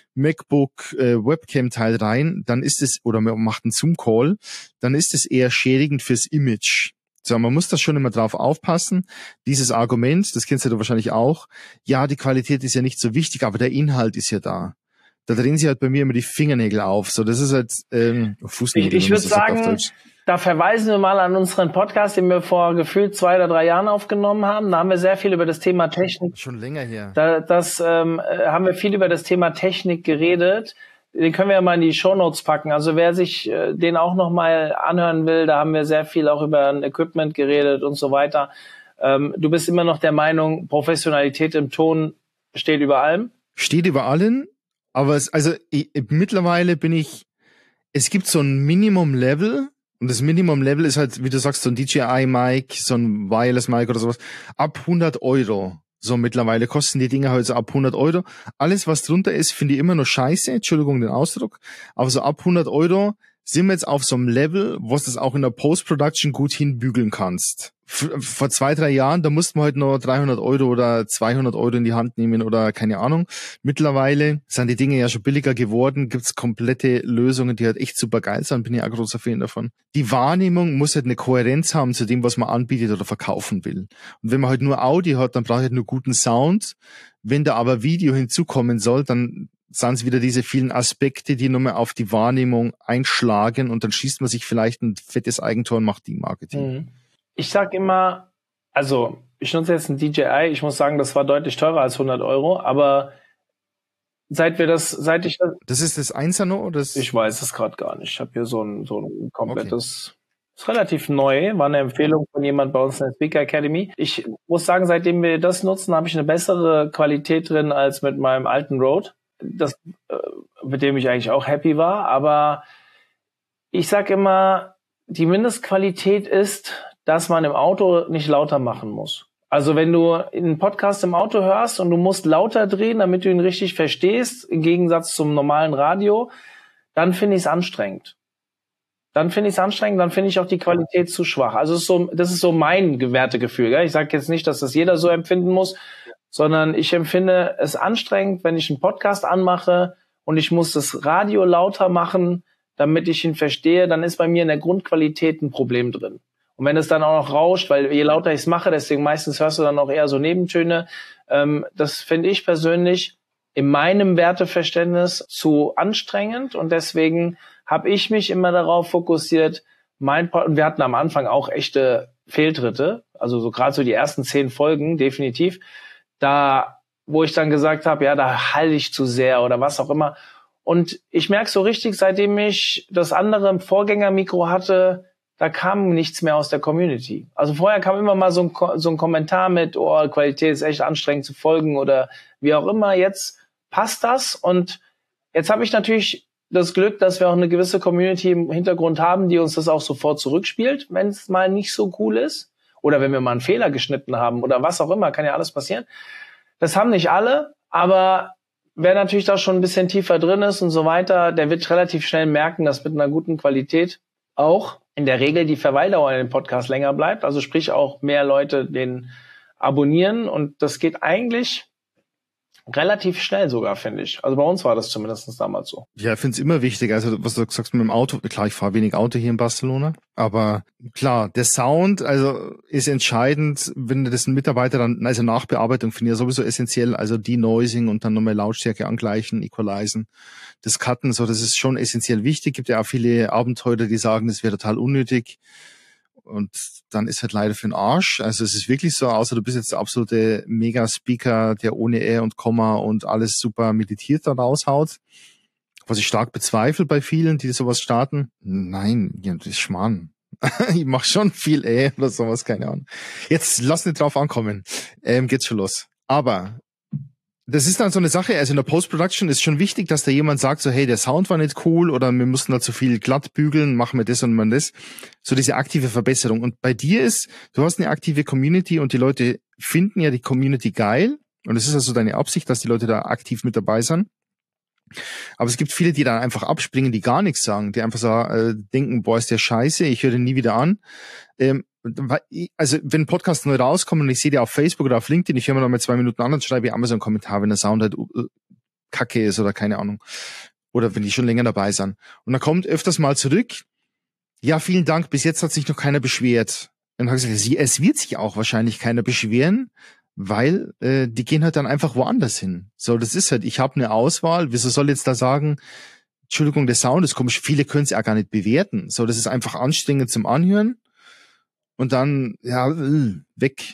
Speaker 1: MacBook äh, Webcam-Teil rein, dann ist es, oder man macht einen Zoom-Call, dann ist es eher schädigend fürs Image. So, man muss da schon immer drauf aufpassen. Dieses Argument, das kennst du wahrscheinlich auch, ja, die Qualität ist ja nicht so wichtig, aber der Inhalt ist ja da. Da drehen sich halt bei mir immer die Fingernägel auf. So, das ist halt ähm, Fußnägel.
Speaker 3: Ich, ich würde sagen, da verweisen wir mal an unseren Podcast, den wir vor gefühlt zwei oder drei Jahren aufgenommen haben. Da haben wir sehr viel über das Thema Technik.
Speaker 1: Schon länger her.
Speaker 3: Da das, ähm, haben wir viel über das Thema Technik geredet. Den können wir ja mal in die Shownotes packen. Also wer sich äh, den auch noch mal anhören will, da haben wir sehr viel auch über ein Equipment geredet und so weiter. Ähm, du bist immer noch der Meinung, Professionalität im Ton steht über allem?
Speaker 1: Steht über allem, aber es, also ich, mittlerweile bin ich, es gibt so ein Minimum-Level. Und das Minimum-Level ist halt, wie du sagst, so ein D J I-Mic, so ein Wireless-Mic oder sowas, ab hundert Euro. So mittlerweile kosten die Dinger halt so ab hundert Euro. Alles, was drunter ist, finde ich immer noch scheiße. Entschuldigung den Ausdruck. Aber so ab hundert Euro sind wir jetzt auf so einem Level, wo du das auch in der Post-Production gut hinbügeln kannst. Vor zwei, drei Jahren, da mussten wir halt noch dreihundert Euro oder zweihundert Euro in die Hand nehmen oder keine Ahnung. Mittlerweile sind die Dinge ja schon billiger geworden, gibt's komplette Lösungen, die halt echt super geil sind, bin ich auch großer Fan davon. Die Wahrnehmung muss halt eine Kohärenz haben zu dem, was man anbietet oder verkaufen will. Und wenn man halt nur Audio hat, dann braucht halt nur guten Sound. Wenn da aber Video hinzukommen soll, dann sind es wieder diese vielen Aspekte, die nochmal auf die Wahrnehmung einschlagen und dann schießt man sich vielleicht ein fettes Eigentor und macht die Marketing.
Speaker 3: Mhm. Ich sag immer, also ich nutze jetzt ein D J I, ich muss sagen, das war deutlich teurer als hundert Euro, aber seit wir das, seit ich das...
Speaker 1: Das ist das Einsano oder das?
Speaker 3: Ich weiß es gerade gar nicht. Ich habe hier so ein, so ein komplettes... Okay. Ist relativ neu, war eine Empfehlung von jemand bei uns in der Speaker Academy. Ich muss sagen, seitdem wir das nutzen, habe ich eine bessere Qualität drin als mit meinem alten Rode, das, mit dem ich eigentlich auch happy war. Aber ich sag immer, die Mindestqualität ist, dass man im Auto nicht lauter machen muss. Also wenn du einen Podcast im Auto hörst und du musst lauter drehen, damit du ihn richtig verstehst, im Gegensatz zum normalen Radio, dann finde ich es anstrengend. Dann finde ich es anstrengend, dann finde ich auch die Qualität zu schwach. Also es ist so, das ist so mein Wertegefühl. Gell? Ich sage jetzt nicht, dass das jeder so empfinden muss, sondern ich empfinde es anstrengend, wenn ich einen Podcast anmache und ich muss das Radio lauter machen, damit ich ihn verstehe, dann ist bei mir in der Grundqualität ein Problem drin. Und wenn es dann auch noch rauscht, weil je lauter ich es mache, deswegen meistens hörst du dann auch eher so Nebentöne, ähm, das finde ich persönlich in meinem Werteverständnis zu anstrengend und deswegen habe ich mich immer darauf fokussiert, mein Pod- und wir hatten am Anfang auch echte Fehltritte, also so gerade so die ersten zehn Folgen, definitiv, da, wo ich dann gesagt habe, ja, da halte ich zu sehr oder was auch immer. Und ich merke so richtig, seitdem ich das andere Vorgängermikro hatte, da kam nichts mehr aus der Community. Also vorher kam immer mal so ein, Ko- so ein Kommentar mit, oh, Qualität ist echt anstrengend zu folgen oder wie auch immer. Jetzt passt das und jetzt habe ich natürlich das Glück, dass wir auch eine gewisse Community im Hintergrund haben, die uns das auch sofort zurückspielt, wenn es mal nicht so cool ist oder wenn wir mal einen Fehler geschnitten haben oder was auch immer, kann ja alles passieren. Das haben nicht alle, aber wer natürlich da schon ein bisschen tiefer drin ist und so weiter, der wird relativ schnell merken, dass mit einer guten Qualität auch in der Regel die Verweildauer in dem Podcast länger bleibt, also sprich auch mehr Leute den abonnieren und das geht eigentlich relativ schnell sogar, finde ich. Also bei uns war das zumindest damals so.
Speaker 1: Ja, ich finde es immer wichtig. Also was du sagst mit dem Auto, klar, ich fahre wenig Auto hier in Barcelona, aber klar, der Sound also ist entscheidend, wenn das ein Mitarbeiter dann, also Nachbearbeitung finde ich ja sowieso essentiell, also Denoising und dann nochmal Lautstärke angleichen, equalisen, das Cutten, so, das ist schon essentiell wichtig. Gibt ja auch viele Abenteurer, die sagen, das wäre total unnötig. Und dann ist halt leider für den Arsch. Also es ist wirklich so, außer du bist jetzt der absolute Mega-Speaker, der ohne Ä und Komma und alles super meditiert da raushaut. Was ich stark bezweifle bei vielen, die sowas starten. Nein, ja, das ist Schmarrn. Ich mache schon viel Ä oder sowas, keine Ahnung. Jetzt lass nicht drauf ankommen. Ähm, geht's schon los. Aber das ist dann so eine Sache, also in der Post-Production ist schon wichtig, dass da jemand sagt, so hey, der Sound war nicht cool oder wir mussten da zu viel glatt bügeln, machen wir das und man das. So diese aktive Verbesserung. Und bei dir ist, du hast eine aktive Community und die Leute finden ja die Community geil. Und es ist also deine Absicht, dass die Leute da aktiv mit dabei sind. Aber es gibt viele, die dann einfach abspringen, die gar nichts sagen, die einfach so äh, denken, boah, ist der scheiße, ich höre den nie wieder an. Ähm, Also wenn Podcasts neu rauskommen und ich sehe die auf Facebook oder auf LinkedIn, ich höre mir noch mal zwei Minuten an und schreibe ich einmal so einen Kommentar, wenn der Sound halt uh, kacke ist oder keine Ahnung. Oder wenn die schon länger dabei sind. Und dann kommt öfters mal zurück, ja, vielen Dank, bis jetzt hat sich noch keiner beschwert. Und dann habe ich gesagt, es wird sich auch wahrscheinlich keiner beschweren, weil äh, die gehen halt dann einfach woanders hin. So, das ist halt, ich habe eine Auswahl, wieso soll jetzt da sagen, Entschuldigung, der Sound ist komisch, viele können es ja gar nicht bewerten. So, das ist einfach anstrengend zum Anhören. Und dann, ja, weg.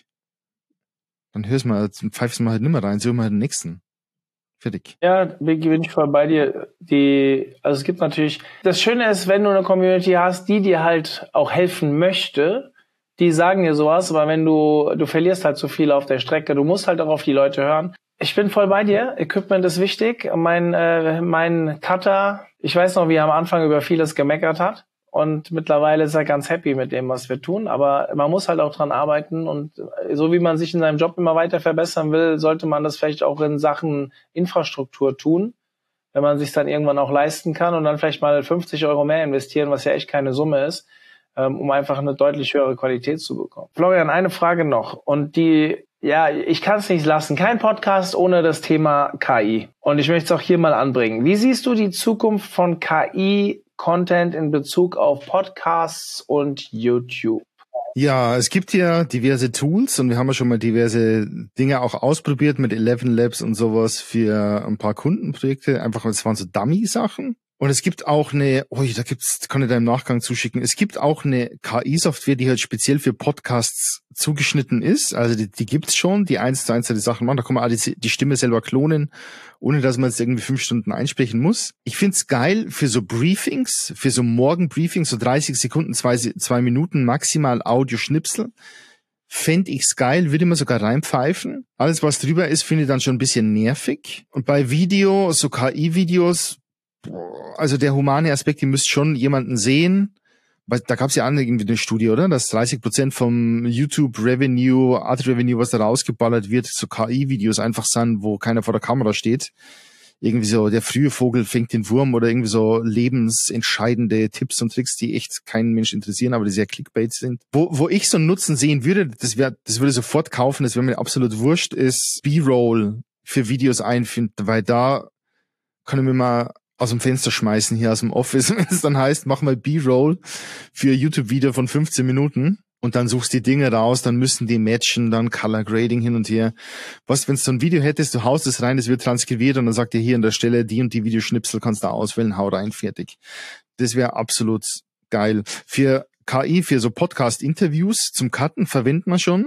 Speaker 1: Dann hörst mal, pfeifst mal halt nimmer rein, suchen wir halt den nächsten. Fertig.
Speaker 3: Ja, bin ich voll bei dir. Die, also es gibt natürlich, das Schöne ist, wenn du eine Community hast, die dir halt auch helfen möchte, die sagen dir sowas, aber wenn du, du verlierst halt so viel auf der Strecke, du musst halt auch auf die Leute hören. Ich bin voll bei dir. Equipment ist wichtig. Mein, äh, mein Cutter, ich weiß noch, wie er am Anfang über vieles gemeckert hat. Und mittlerweile ist er ganz happy mit dem, was wir tun. Aber man muss halt auch dran arbeiten. Und so wie man sich in seinem Job immer weiter verbessern will, sollte man das vielleicht auch in Sachen Infrastruktur tun, wenn man sich dann irgendwann auch leisten kann und dann vielleicht mal fünfzig Euro mehr investieren, was ja echt keine Summe ist, um einfach eine deutlich höhere Qualität zu bekommen. Florian, eine Frage noch. Und die, ja, ich kann es nicht lassen. Kein Podcast ohne das Thema K I. Und ich möchte es auch hier mal anbringen. Wie siehst du die Zukunft von K I-Content in Bezug auf Podcasts und YouTube?
Speaker 1: Ja, es gibt ja diverse Tools und wir haben ja schon mal diverse Dinge auch ausprobiert mit Eleven Labs und sowas für ein paar Kundenprojekte. Einfach, es waren so Dummy-Sachen. Und es gibt auch eine, oh, da gibt's, kann ich da im Nachgang zuschicken, es gibt auch eine K I-Software, die halt speziell für Podcasts zugeschnitten ist. Also die, die gibt's schon, die eins zu eins die Sachen machen. Da kann man auch die, die Stimme selber klonen, ohne dass man jetzt irgendwie fünf Stunden einsprechen muss. Ich find's geil für so Briefings, für so Morgenbriefings, so dreißig Sekunden, zwei, zwei Minuten maximal Audioschnipsel. Fänd ich's geil, würde man sogar reinpfeifen. Alles, was drüber ist, finde ich dann schon ein bisschen nervig. Und bei Video, so K I-Videos, also der humane Aspekt, ihr müsst schon jemanden sehen, weil da gab es ja irgendwie eine Studie, oder? Dass dreißig Prozent vom YouTube-Revenue, Ad-Revenue, was da rausgeballert wird, so K I-Videos einfach sind, wo keiner vor der Kamera steht. Irgendwie so, der frühe Vogel fängt den Wurm oder irgendwie so lebensentscheidende Tipps und Tricks, die echt keinen Mensch interessieren, aber die sehr Clickbait sind. Wo, wo ich so einen Nutzen sehen würde, das wäre, das würde ich sofort kaufen, das wäre mir absolut wurscht, ist B-Roll für Videos einfinden, weil da kann ich mir mal aus dem Fenster schmeißen hier aus dem Office, wenn es dann heißt, mach mal B-Roll für YouTube-Video von fünfzehn Minuten und dann suchst die Dinge raus, dann müssen die matchen, dann Color Grading hin und her. Was, wenn du so ein Video hättest, du haust es rein, es wird transkribiert und dann sagt dir hier an der Stelle, die und die Videoschnipsel kannst du auswählen, hau rein, fertig. Das wäre absolut geil. Für K I, für so Podcast-Interviews zum Cutten verwenden wir schon.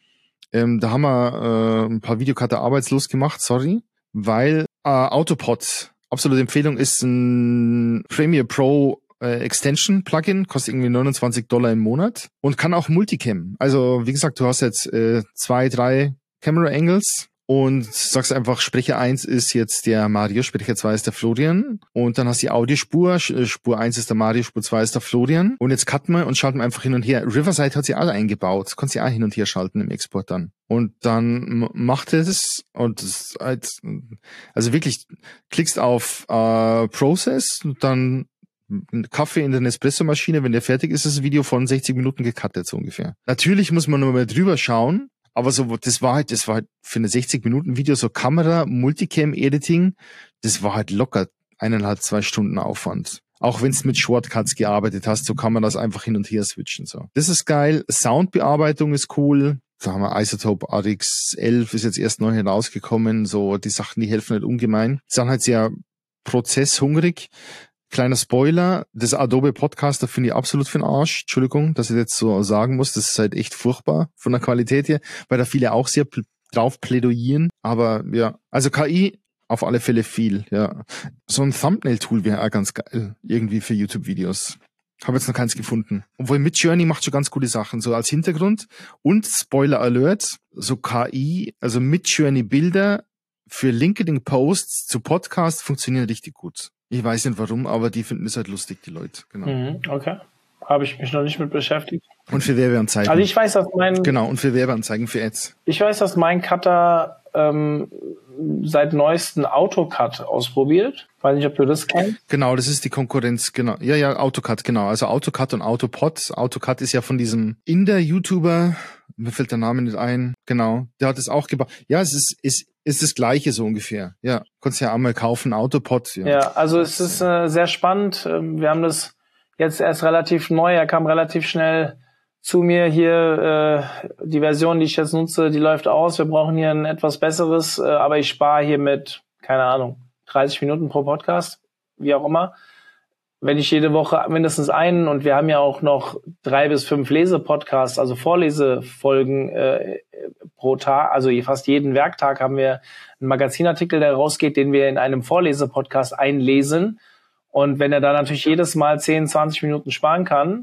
Speaker 1: Ähm, da haben wir äh, ein paar Videocutter arbeitslos gemacht, sorry, weil äh, Autopod, absolute Empfehlung, ist ein Premiere Pro äh, Extension Plugin, kostet irgendwie neunundzwanzig Dollar im Monat und kann auch Multicam. Also wie gesagt, du hast jetzt äh, zwei, drei Camera Angles und sagst einfach, Sprecher eins ist jetzt der Mario, Sprecher zwei ist der Florian und dann hast du die Audiospur, Spur eins ist der Mario, Spur zwei ist der Florian und jetzt cutten wir und schalten wir einfach hin und her. Riverside hat sie alle eingebaut, kannst sie auch hin und her schalten im Export dann. Und dann macht es und das halt, also wirklich klickst auf äh, Process und dann Kaffee in der Nespresso-Maschine, wenn der fertig ist, ist das Video von sechzig Minuten gecuttet, so ungefähr. Natürlich muss man nur mal drüber schauen, aber so, das war halt, das war halt für eine sechzig Minuten Video, so Kamera, Multicam, Editing, das war halt locker eineinhalb, zwei Stunden Aufwand. Auch wenn du mit Shortcuts gearbeitet hast, so kann man das einfach hin und her switchen, so. Das ist geil. Soundbearbeitung ist cool. Da haben wir Isotope R X elf ist jetzt erst neu herausgekommen, so, die Sachen, die helfen halt ungemein. Sind halt sehr prozesshungrig. Kleiner Spoiler, das Adobe Podcaster finde ich absolut für den Arsch. Entschuldigung, dass ich jetzt so sagen muss, das ist halt echt furchtbar von der Qualität her, weil da viele auch sehr pl- drauf plädoyieren. Aber ja, also K I auf alle Fälle viel, ja. So ein Thumbnail-Tool wäre auch ganz geil, irgendwie für YouTube-Videos. Habe jetzt noch keins gefunden. Obwohl Midjourney macht schon ganz coole Sachen, so als Hintergrund. Und Spoiler Alert, so K I, also Midjourney-Bilder für LinkedIn-Posts zu Podcasts funktionieren richtig gut. Ich weiß nicht warum, aber die finden es halt lustig, die Leute. Genau.
Speaker 3: Mhm, okay. Habe ich mich noch nicht mit beschäftigt.
Speaker 1: Und für Werbeanzeigen.
Speaker 3: Also ich weiß, dass mein...
Speaker 1: Genau, und für Werbeanzeigen, für Ads.
Speaker 3: Ich weiß, dass mein Cutter ähm, seit neuestem AutoCut ausprobiert. Weiß nicht, ob du das kennst.
Speaker 1: Genau, das ist die Konkurrenz, genau. Ja, ja, AutoCut, genau. Also AutoCut und Autopod. AutoCut ist ja von diesem Inder-YouTuber, mir fällt der Name nicht ein. Genau, der hat es auch gebaut. Ja, es ist, ist, ist das Gleiche so ungefähr. Ja, kannst ja einmal kaufen, Autopod. Ja,
Speaker 3: ja, also es ist äh, sehr spannend. Wir haben das jetzt erst relativ neu. Er kam relativ schnell zu mir hier. Äh, die Version, die ich jetzt nutze, die läuft aus. Wir brauchen hier ein etwas besseres, äh, aber ich spare hier mit, keine Ahnung, dreißig Minuten pro Podcast, wie auch immer. Wenn ich jede Woche mindestens einen, und wir haben ja auch noch drei bis fünf Lesepodcasts, also Vorlesefolgen äh, pro Tag, also fast jeden Werktag haben wir einen Magazinartikel, der rausgeht, den wir in einem Vorlesepodcast einlesen. Und wenn er da natürlich jedes Mal zehn, zwanzig Minuten sparen kann,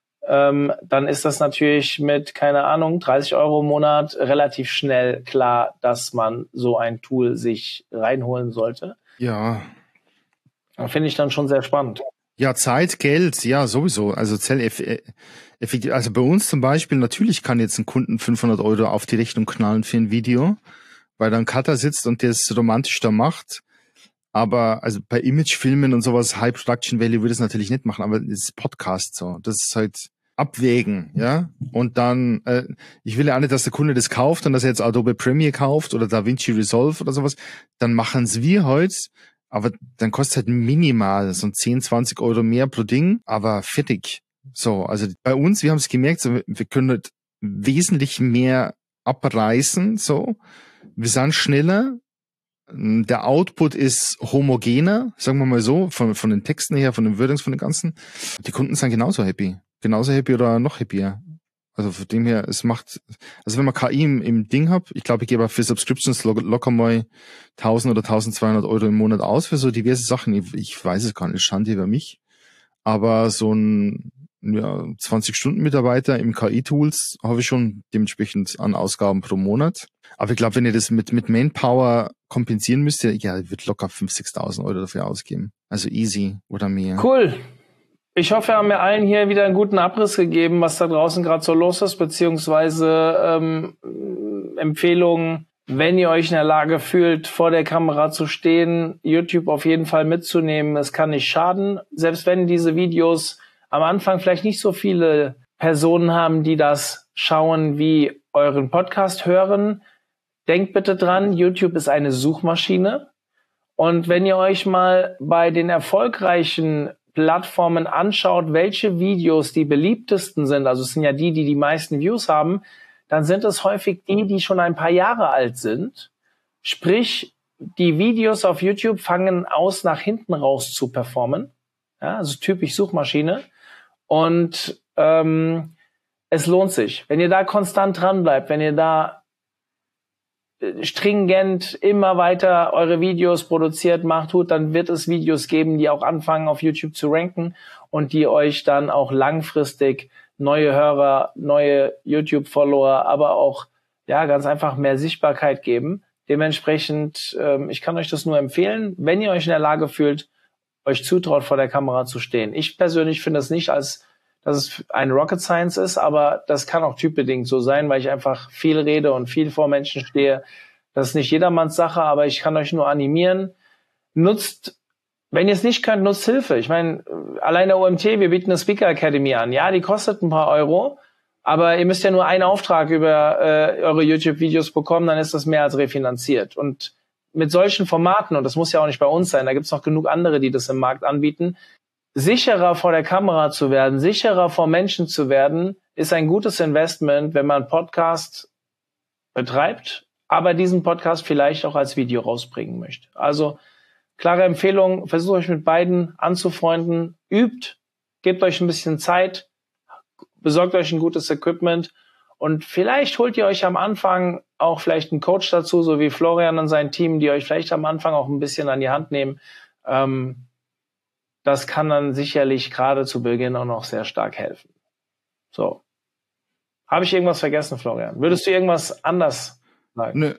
Speaker 3: ähm, dann ist das natürlich mit, keine Ahnung, dreißig Euro im Monat relativ schnell klar, dass man so ein Tool sich reinholen sollte.
Speaker 1: Ja.
Speaker 3: Finde ich dann schon sehr spannend.
Speaker 1: Ja, Zeit, Geld, ja, sowieso. Also, effektiv, also bei uns zum Beispiel, natürlich kann jetzt ein Kunden fünfhundert Euro auf die Rechnung knallen für ein Video, weil da ein Cutter sitzt und der es romantisch da macht. Aber, also bei Imagefilmen und sowas, High Production Value würde es natürlich nicht machen, aber das ist Podcast so. Das ist halt abwägen, ja. Und dann, äh, ich will ja auch nicht, dass der Kunde das kauft und dass er jetzt Adobe Premiere kauft oder DaVinci Resolve oder sowas. Dann machen es wir heute. Aber dann kostet halt minimal so zehn, zwanzig Euro mehr pro Ding, aber fertig. So, also bei uns, wir haben es gemerkt, so, wir können halt wesentlich mehr abreißen, so. Wir sind schneller, der Output ist homogener, sagen wir mal so, von, von den Texten her, von den Wordings, von den ganzen. Die Kunden sind genauso happy. Genauso happy oder noch happier. Also von dem her, es macht, also wenn man K I im, im Ding hat, ich glaube, ich gebe auch für Subscriptions lo- locker mal tausend oder tausendzweihundert Euro im Monat aus für so diverse Sachen. Ich, ich weiß es gar nicht, Schande über mich. Aber so ein ja, zwanzig-Stunden-Mitarbeiter im K I-Tools habe ich schon dementsprechend an Ausgaben pro Monat. Aber ich glaube, wenn ihr das mit mit Manpower kompensieren müsst, ja, ich würde locker fünftausend, sechstausend Euro dafür ausgeben. Also easy oder mehr.
Speaker 3: Cool. Ich hoffe, wir haben mir allen hier wieder einen guten Abriss gegeben, was da draußen gerade so los ist, beziehungsweise ähm, Empfehlungen, wenn ihr euch in der Lage fühlt, vor der Kamera zu stehen, YouTube auf jeden Fall mitzunehmen. Es kann nicht schaden, selbst wenn diese Videos am Anfang vielleicht nicht so viele Personen haben, die das schauen, wie euren Podcast hören. Denkt bitte dran, YouTube ist eine Suchmaschine. Und wenn ihr euch mal bei den erfolgreichen Plattformen anschaut, welche Videos die beliebtesten sind, also es sind ja die, die die meisten Views haben, dann sind es häufig die, die schon ein paar Jahre alt sind. Sprich, die Videos auf YouTube fangen aus, nach hinten raus zu performen. Ja, also typisch Suchmaschine. Und ähm, es lohnt sich. Wenn ihr da konstant dran bleibt, wenn ihr da stringent immer weiter eure Videos produziert, macht, tut, dann wird es Videos geben, die auch anfangen, auf YouTube zu ranken und die euch dann auch langfristig neue Hörer, neue YouTube-Follower, aber auch ja ganz einfach mehr Sichtbarkeit geben. Dementsprechend, ähm, ich kann euch das nur empfehlen, wenn ihr euch in der Lage fühlt, euch zutraut, vor der Kamera zu stehen. Ich persönlich finde es nicht als, dass es ein Rocket Science ist, aber das kann auch typbedingt so sein, weil ich einfach viel rede und viel vor Menschen stehe. Das ist nicht jedermanns Sache, aber ich kann euch nur animieren. Nutzt, wenn ihr es nicht könnt, nutzt Hilfe. Ich meine, allein der O M T, wir bieten eine Speaker Academy an. Ja, die kostet ein paar Euro, aber ihr müsst ja nur einen Auftrag über äh, eure YouTube-Videos bekommen, dann ist das mehr als refinanziert. Und mit solchen Formaten, und das muss ja auch nicht bei uns sein, da gibt es noch genug andere, die das im Markt anbieten, sicherer vor der Kamera zu werden, sicherer vor Menschen zu werden, ist ein gutes Investment, wenn man Podcast betreibt, aber diesen Podcast vielleicht auch als Video rausbringen möchte. Also klare Empfehlung, versucht euch mit beiden anzufreunden, übt, gebt euch ein bisschen Zeit, besorgt euch ein gutes Equipment und vielleicht holt ihr euch am Anfang auch vielleicht einen Coach dazu, so wie Florian und sein Team, die euch vielleicht am Anfang auch ein bisschen an die Hand nehmen. Ähm, das kann dann sicherlich gerade zu Beginn auch noch sehr stark helfen. So. Habe ich irgendwas vergessen, Florian? Würdest du irgendwas anders sagen?
Speaker 1: Nö.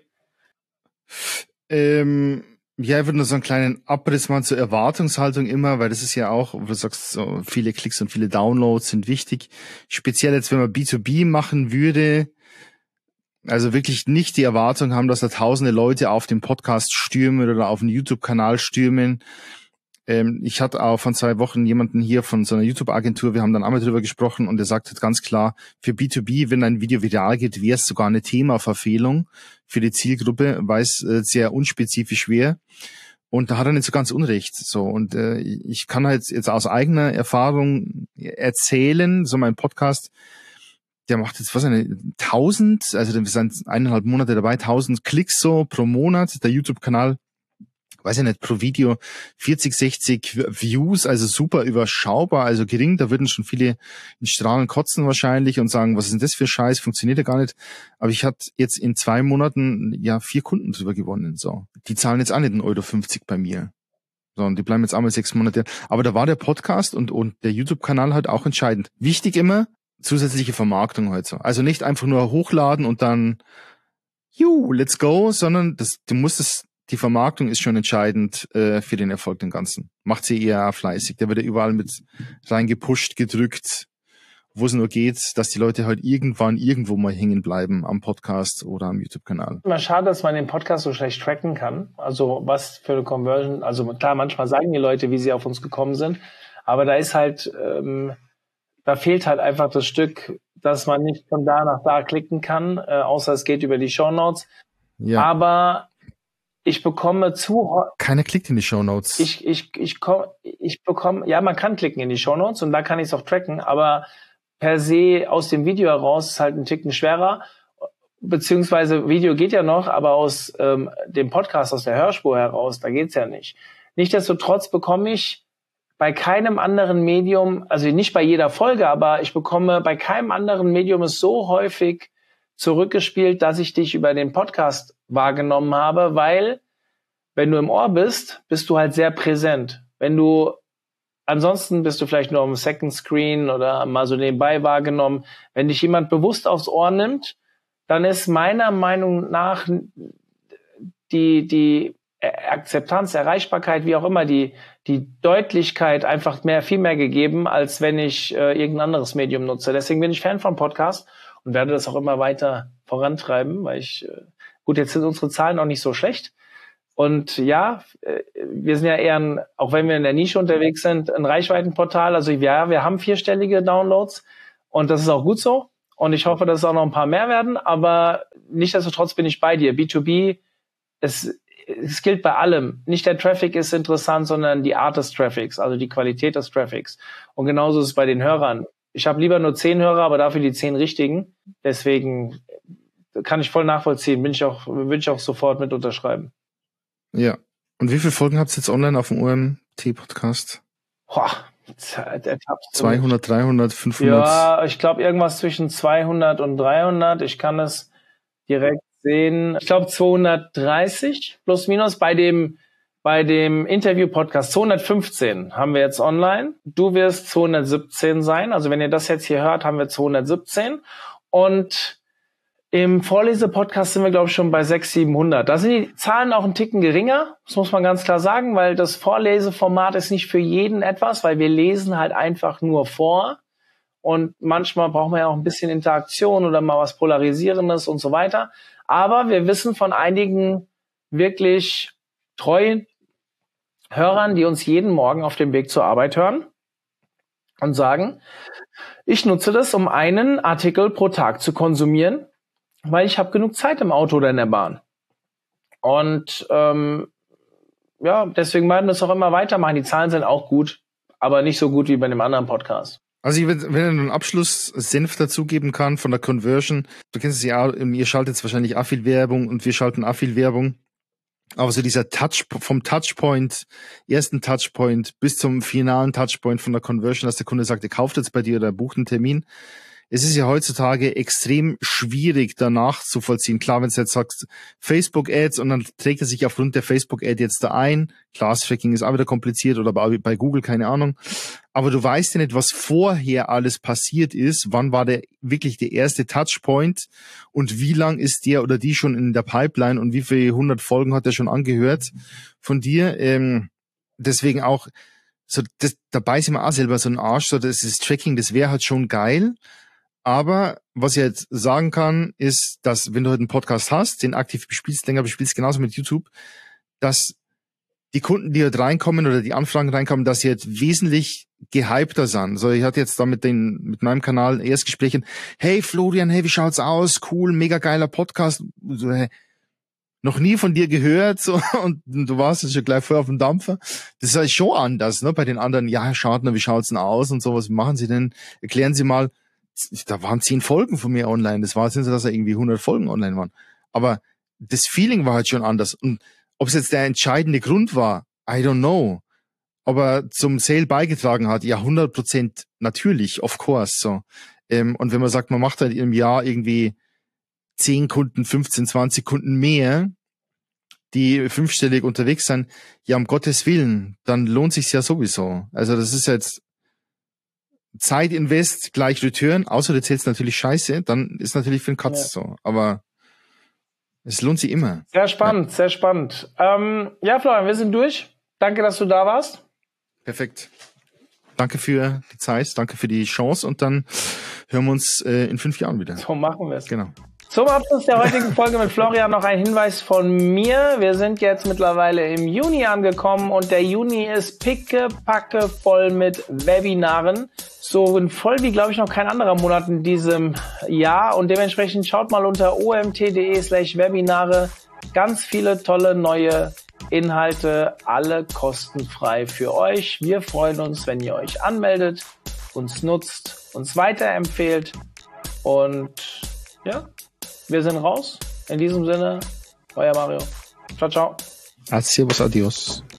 Speaker 1: Ähm, ja, ich würde nur so einen kleinen Abriss machen zur Erwartungshaltung immer, weil das ist ja auch, wo du sagst, so viele Klicks und viele Downloads sind wichtig. Speziell jetzt, wenn man B zwei B machen würde, also wirklich nicht die Erwartung haben, dass da tausende Leute auf den Podcast stürmen oder auf den YouTube-Kanal stürmen. Ähm, ich hatte auch von zwei Wochen jemanden hier von so einer YouTube-Agentur, wir haben dann einmal drüber gesprochen und der sagt halt ganz klar, für B zwei B, wenn ein Video viral geht, wäre es sogar eine Themaverfehlung für die Zielgruppe, weil es äh, sehr unspezifisch wäre. Und da hat er nicht so ganz unrecht. So, und äh, ich kann halt jetzt aus eigener Erfahrung erzählen, so mein Podcast, der macht jetzt was eine tausend, also wir sind eineinhalb Monate dabei, tausend Klicks so pro Monat, der YouTube-Kanal, weiß ich nicht, pro Video vierzig, sechzig Views, also super überschaubar, also gering, da würden schon viele in Strahlen kotzen wahrscheinlich und sagen, was ist denn das für Scheiß, funktioniert ja gar nicht. Aber ich hatte jetzt in zwei Monaten ja vier Kunden drüber gewonnen, so. Die zahlen jetzt auch nicht einen Euro fünfzig bei mir. So, und die bleiben jetzt einmal sechs Monate. Aber da war der Podcast und, und der YouTube-Kanal halt auch entscheidend. Wichtig immer, zusätzliche Vermarktung halt so. Also nicht einfach nur hochladen und dann, ju, let's go, sondern das, du musst es, die Vermarktung ist schon entscheidend äh, für den Erfolg den Ganzen. Macht sie eher fleißig. Da wird ja überall mit reingepusht, gedrückt, wo es nur geht, dass die Leute halt irgendwann irgendwo mal hängen bleiben am Podcast oder am YouTube-Kanal.
Speaker 3: Immer schade, dass man den Podcast so schlecht tracken kann. Also was für eine Conversion. Also klar, manchmal sagen die Leute, wie sie auf uns gekommen sind. Aber da ist halt, ähm, da fehlt halt einfach das Stück, dass man nicht von da nach da klicken kann, äh, außer es geht über die Shownotes. Ja. Aber ich bekomme zu...
Speaker 1: Keiner klickt in die Shownotes.
Speaker 3: Ich, ich, ich, komm, ich bekomme... Ja, man kann klicken in die Shownotes und da kann ich es auch tracken, aber per se aus dem Video heraus ist halt ein Ticken schwerer. beziehungsweise Video geht ja noch, aber aus ähm, dem Podcast, aus der Hörspur heraus, da geht's ja nicht. Nichtsdestotrotz bekomme ich bei keinem anderen Medium, also nicht bei jeder Folge, aber ich bekomme bei keinem anderen Medium es so häufig zurückgespielt, dass ich dich über den Podcast wahrgenommen habe, weil wenn du im Ohr bist, bist du halt sehr präsent. Wenn du ansonsten bist du vielleicht nur auf dem Second Screen oder mal so nebenbei wahrgenommen. Wenn dich jemand bewusst aufs Ohr nimmt, dann ist meiner Meinung nach die die Akzeptanz, Erreichbarkeit, wie auch immer, die die Deutlichkeit einfach mehr, viel mehr gegeben, als wenn ich äh, irgendein anderes Medium nutze. Deswegen bin ich Fan von Podcasts und werde das auch immer weiter vorantreiben, weil ich, äh, gut, jetzt sind unsere Zahlen auch nicht so schlecht. Und ja, äh, wir sind ja eher, ein, auch wenn wir in der Nische unterwegs sind, ein Reichweitenportal. Also ja, wir haben vierstellige Downloads und das ist auch gut so. Und ich hoffe, dass es auch noch ein paar mehr werden, aber nichtsdestotrotz bin ich bei dir. B zwei B, es Es gilt bei allem. Nicht der Traffic ist interessant, sondern die Art des Traffics, also die Qualität des Traffics. Und genauso ist es bei den Hörern. Ich habe lieber nur zehn Hörer, aber dafür die zehn richtigen. Deswegen kann ich voll nachvollziehen. Bin ich auch, würde ich auch sofort mit unterschreiben.
Speaker 1: Ja. Und wie viele Folgen habt ihr jetzt online auf dem O M T-Podcast?
Speaker 3: Boah,
Speaker 1: zweihundert, dreihundert, fünfhundert?
Speaker 3: Ja, ich glaube irgendwas zwischen zweihundert und dreihundert. Ich kann es direkt sehen. Ich glaube zweihundertdreißig plus minus bei dem bei dem Interview-Podcast. zweihundertfünfzehn haben wir jetzt online. Du wirst zweihundertsiebzehn sein. Also wenn ihr das jetzt hier hört, haben wir zweihundertsiebzehn. Und im Vorlese-Podcast sind wir, glaube ich, schon bei sechshundert, siebenhundert. Da sind die Zahlen auch ein Ticken geringer. Das muss man ganz klar sagen, weil das Vorleseformat ist nicht für jeden etwas, weil wir lesen halt einfach nur vor. Und manchmal braucht man ja auch ein bisschen Interaktion oder mal was Polarisierendes und so weiter. Aber wir wissen von einigen wirklich treuen Hörern, die uns jeden Morgen auf dem Weg zur Arbeit hören und sagen, ich nutze das, um einen Artikel pro Tag zu konsumieren, weil ich habe genug Zeit im Auto oder in der Bahn. Und ähm, ja, deswegen werden wir es auch immer weitermachen. Die Zahlen sind auch gut, aber nicht so gut wie bei dem anderen Podcast.
Speaker 1: Also ich, wenn ich einen Abschluss-Senf dazugeben kann von der Conversion, du kennst es ja, ihr schaltet jetzt wahrscheinlich auch viel Werbung und wir schalten auch viel Werbung. Aber so dieser Touch, vom Touchpoint, ersten Touchpoint bis zum finalen Touchpoint von der Conversion, dass der Kunde sagt, er kauft jetzt bei dir oder bucht einen Termin. Es ist ja heutzutage extrem schwierig, danach zu vollziehen. Klar, wenn du jetzt sagst, Facebook-Ads und dann trägt er sich aufgrund der Facebook-Ad jetzt da ein. Class-Tracking ist auch wieder kompliziert oder bei Google, keine Ahnung. Aber du weißt ja nicht, was vorher alles passiert ist. Wann war der wirklich der erste Touchpoint und wie lang ist der oder die schon in der Pipeline und wie viele hundert Folgen hat er schon angehört von dir? Ähm, deswegen auch, so das, dabei sind wir auch selber so ein Arsch. So das ist Tracking, das wäre halt schon geil. Aber was ich jetzt sagen kann, ist, dass wenn du heute einen Podcast hast, den aktiv bespielst, länger bespielst, genauso mit YouTube, dass die Kunden, die halt reinkommen oder die Anfragen reinkommen, dass sie jetzt wesentlich gehypter sind. So, ich hatte jetzt da mit den, mit meinem Kanal Erstgespräche, hey Florian, hey, wie schaut's aus? Cool, mega geiler Podcast. So, hey, noch nie von dir gehört, so, und du warst jetzt schon gleich voll auf dem Dampfer. Das ist halt schon anders, ne? Bei den anderen, ja, schaut mal, wie schaut's denn aus und so, was machen sie denn? Erklären Sie mal. Da waren zehn Folgen von mir online. Das war jetzt nicht so, dass da irgendwie hundert Folgen online waren. Aber das Feeling war halt schon anders. Und ob es jetzt der entscheidende Grund war, I don't know. Aber zum Sale beigetragen hat, ja, hundert Prozent natürlich, of course, so. Ähm, und wenn man sagt, man macht halt im Jahr irgendwie zehn Kunden, fünfzehn, zwanzig Kunden mehr, die fünfstellig unterwegs sind, ja, um Gottes Willen, dann lohnt sich's ja sowieso. Also das ist jetzt Zeitinvest gleich Return, außer du zählst natürlich Scheiße, dann ist natürlich für den Katz ja. So. Aber es lohnt sich immer.
Speaker 3: Sehr spannend, ja. sehr spannend. Ähm, ja, Florian, wir sind durch. Danke, dass du da warst.
Speaker 1: Perfekt. Danke für die Zeit, danke für die Chance und dann hören wir uns äh, in fünf Jahren wieder.
Speaker 3: So machen wir es.
Speaker 1: Genau.
Speaker 3: Zum Abschluss der heutigen Folge mit Florian noch ein Hinweis von mir. Wir sind jetzt mittlerweile im Juni angekommen und der Juni ist pickepacke voll mit Webinaren. So voll wie, glaube ich, noch kein anderer Monat in diesem Jahr. Und dementsprechend schaut mal unter omt.de slash Webinare. Ganz viele tolle neue Inhalte, alle kostenfrei für euch. Wir freuen uns, wenn ihr euch anmeldet, uns nutzt, uns weiterempfehlt und ja, Wir sind raus. In diesem Sinne, euer Mario. Ciao, ciao.
Speaker 1: Servus, adios.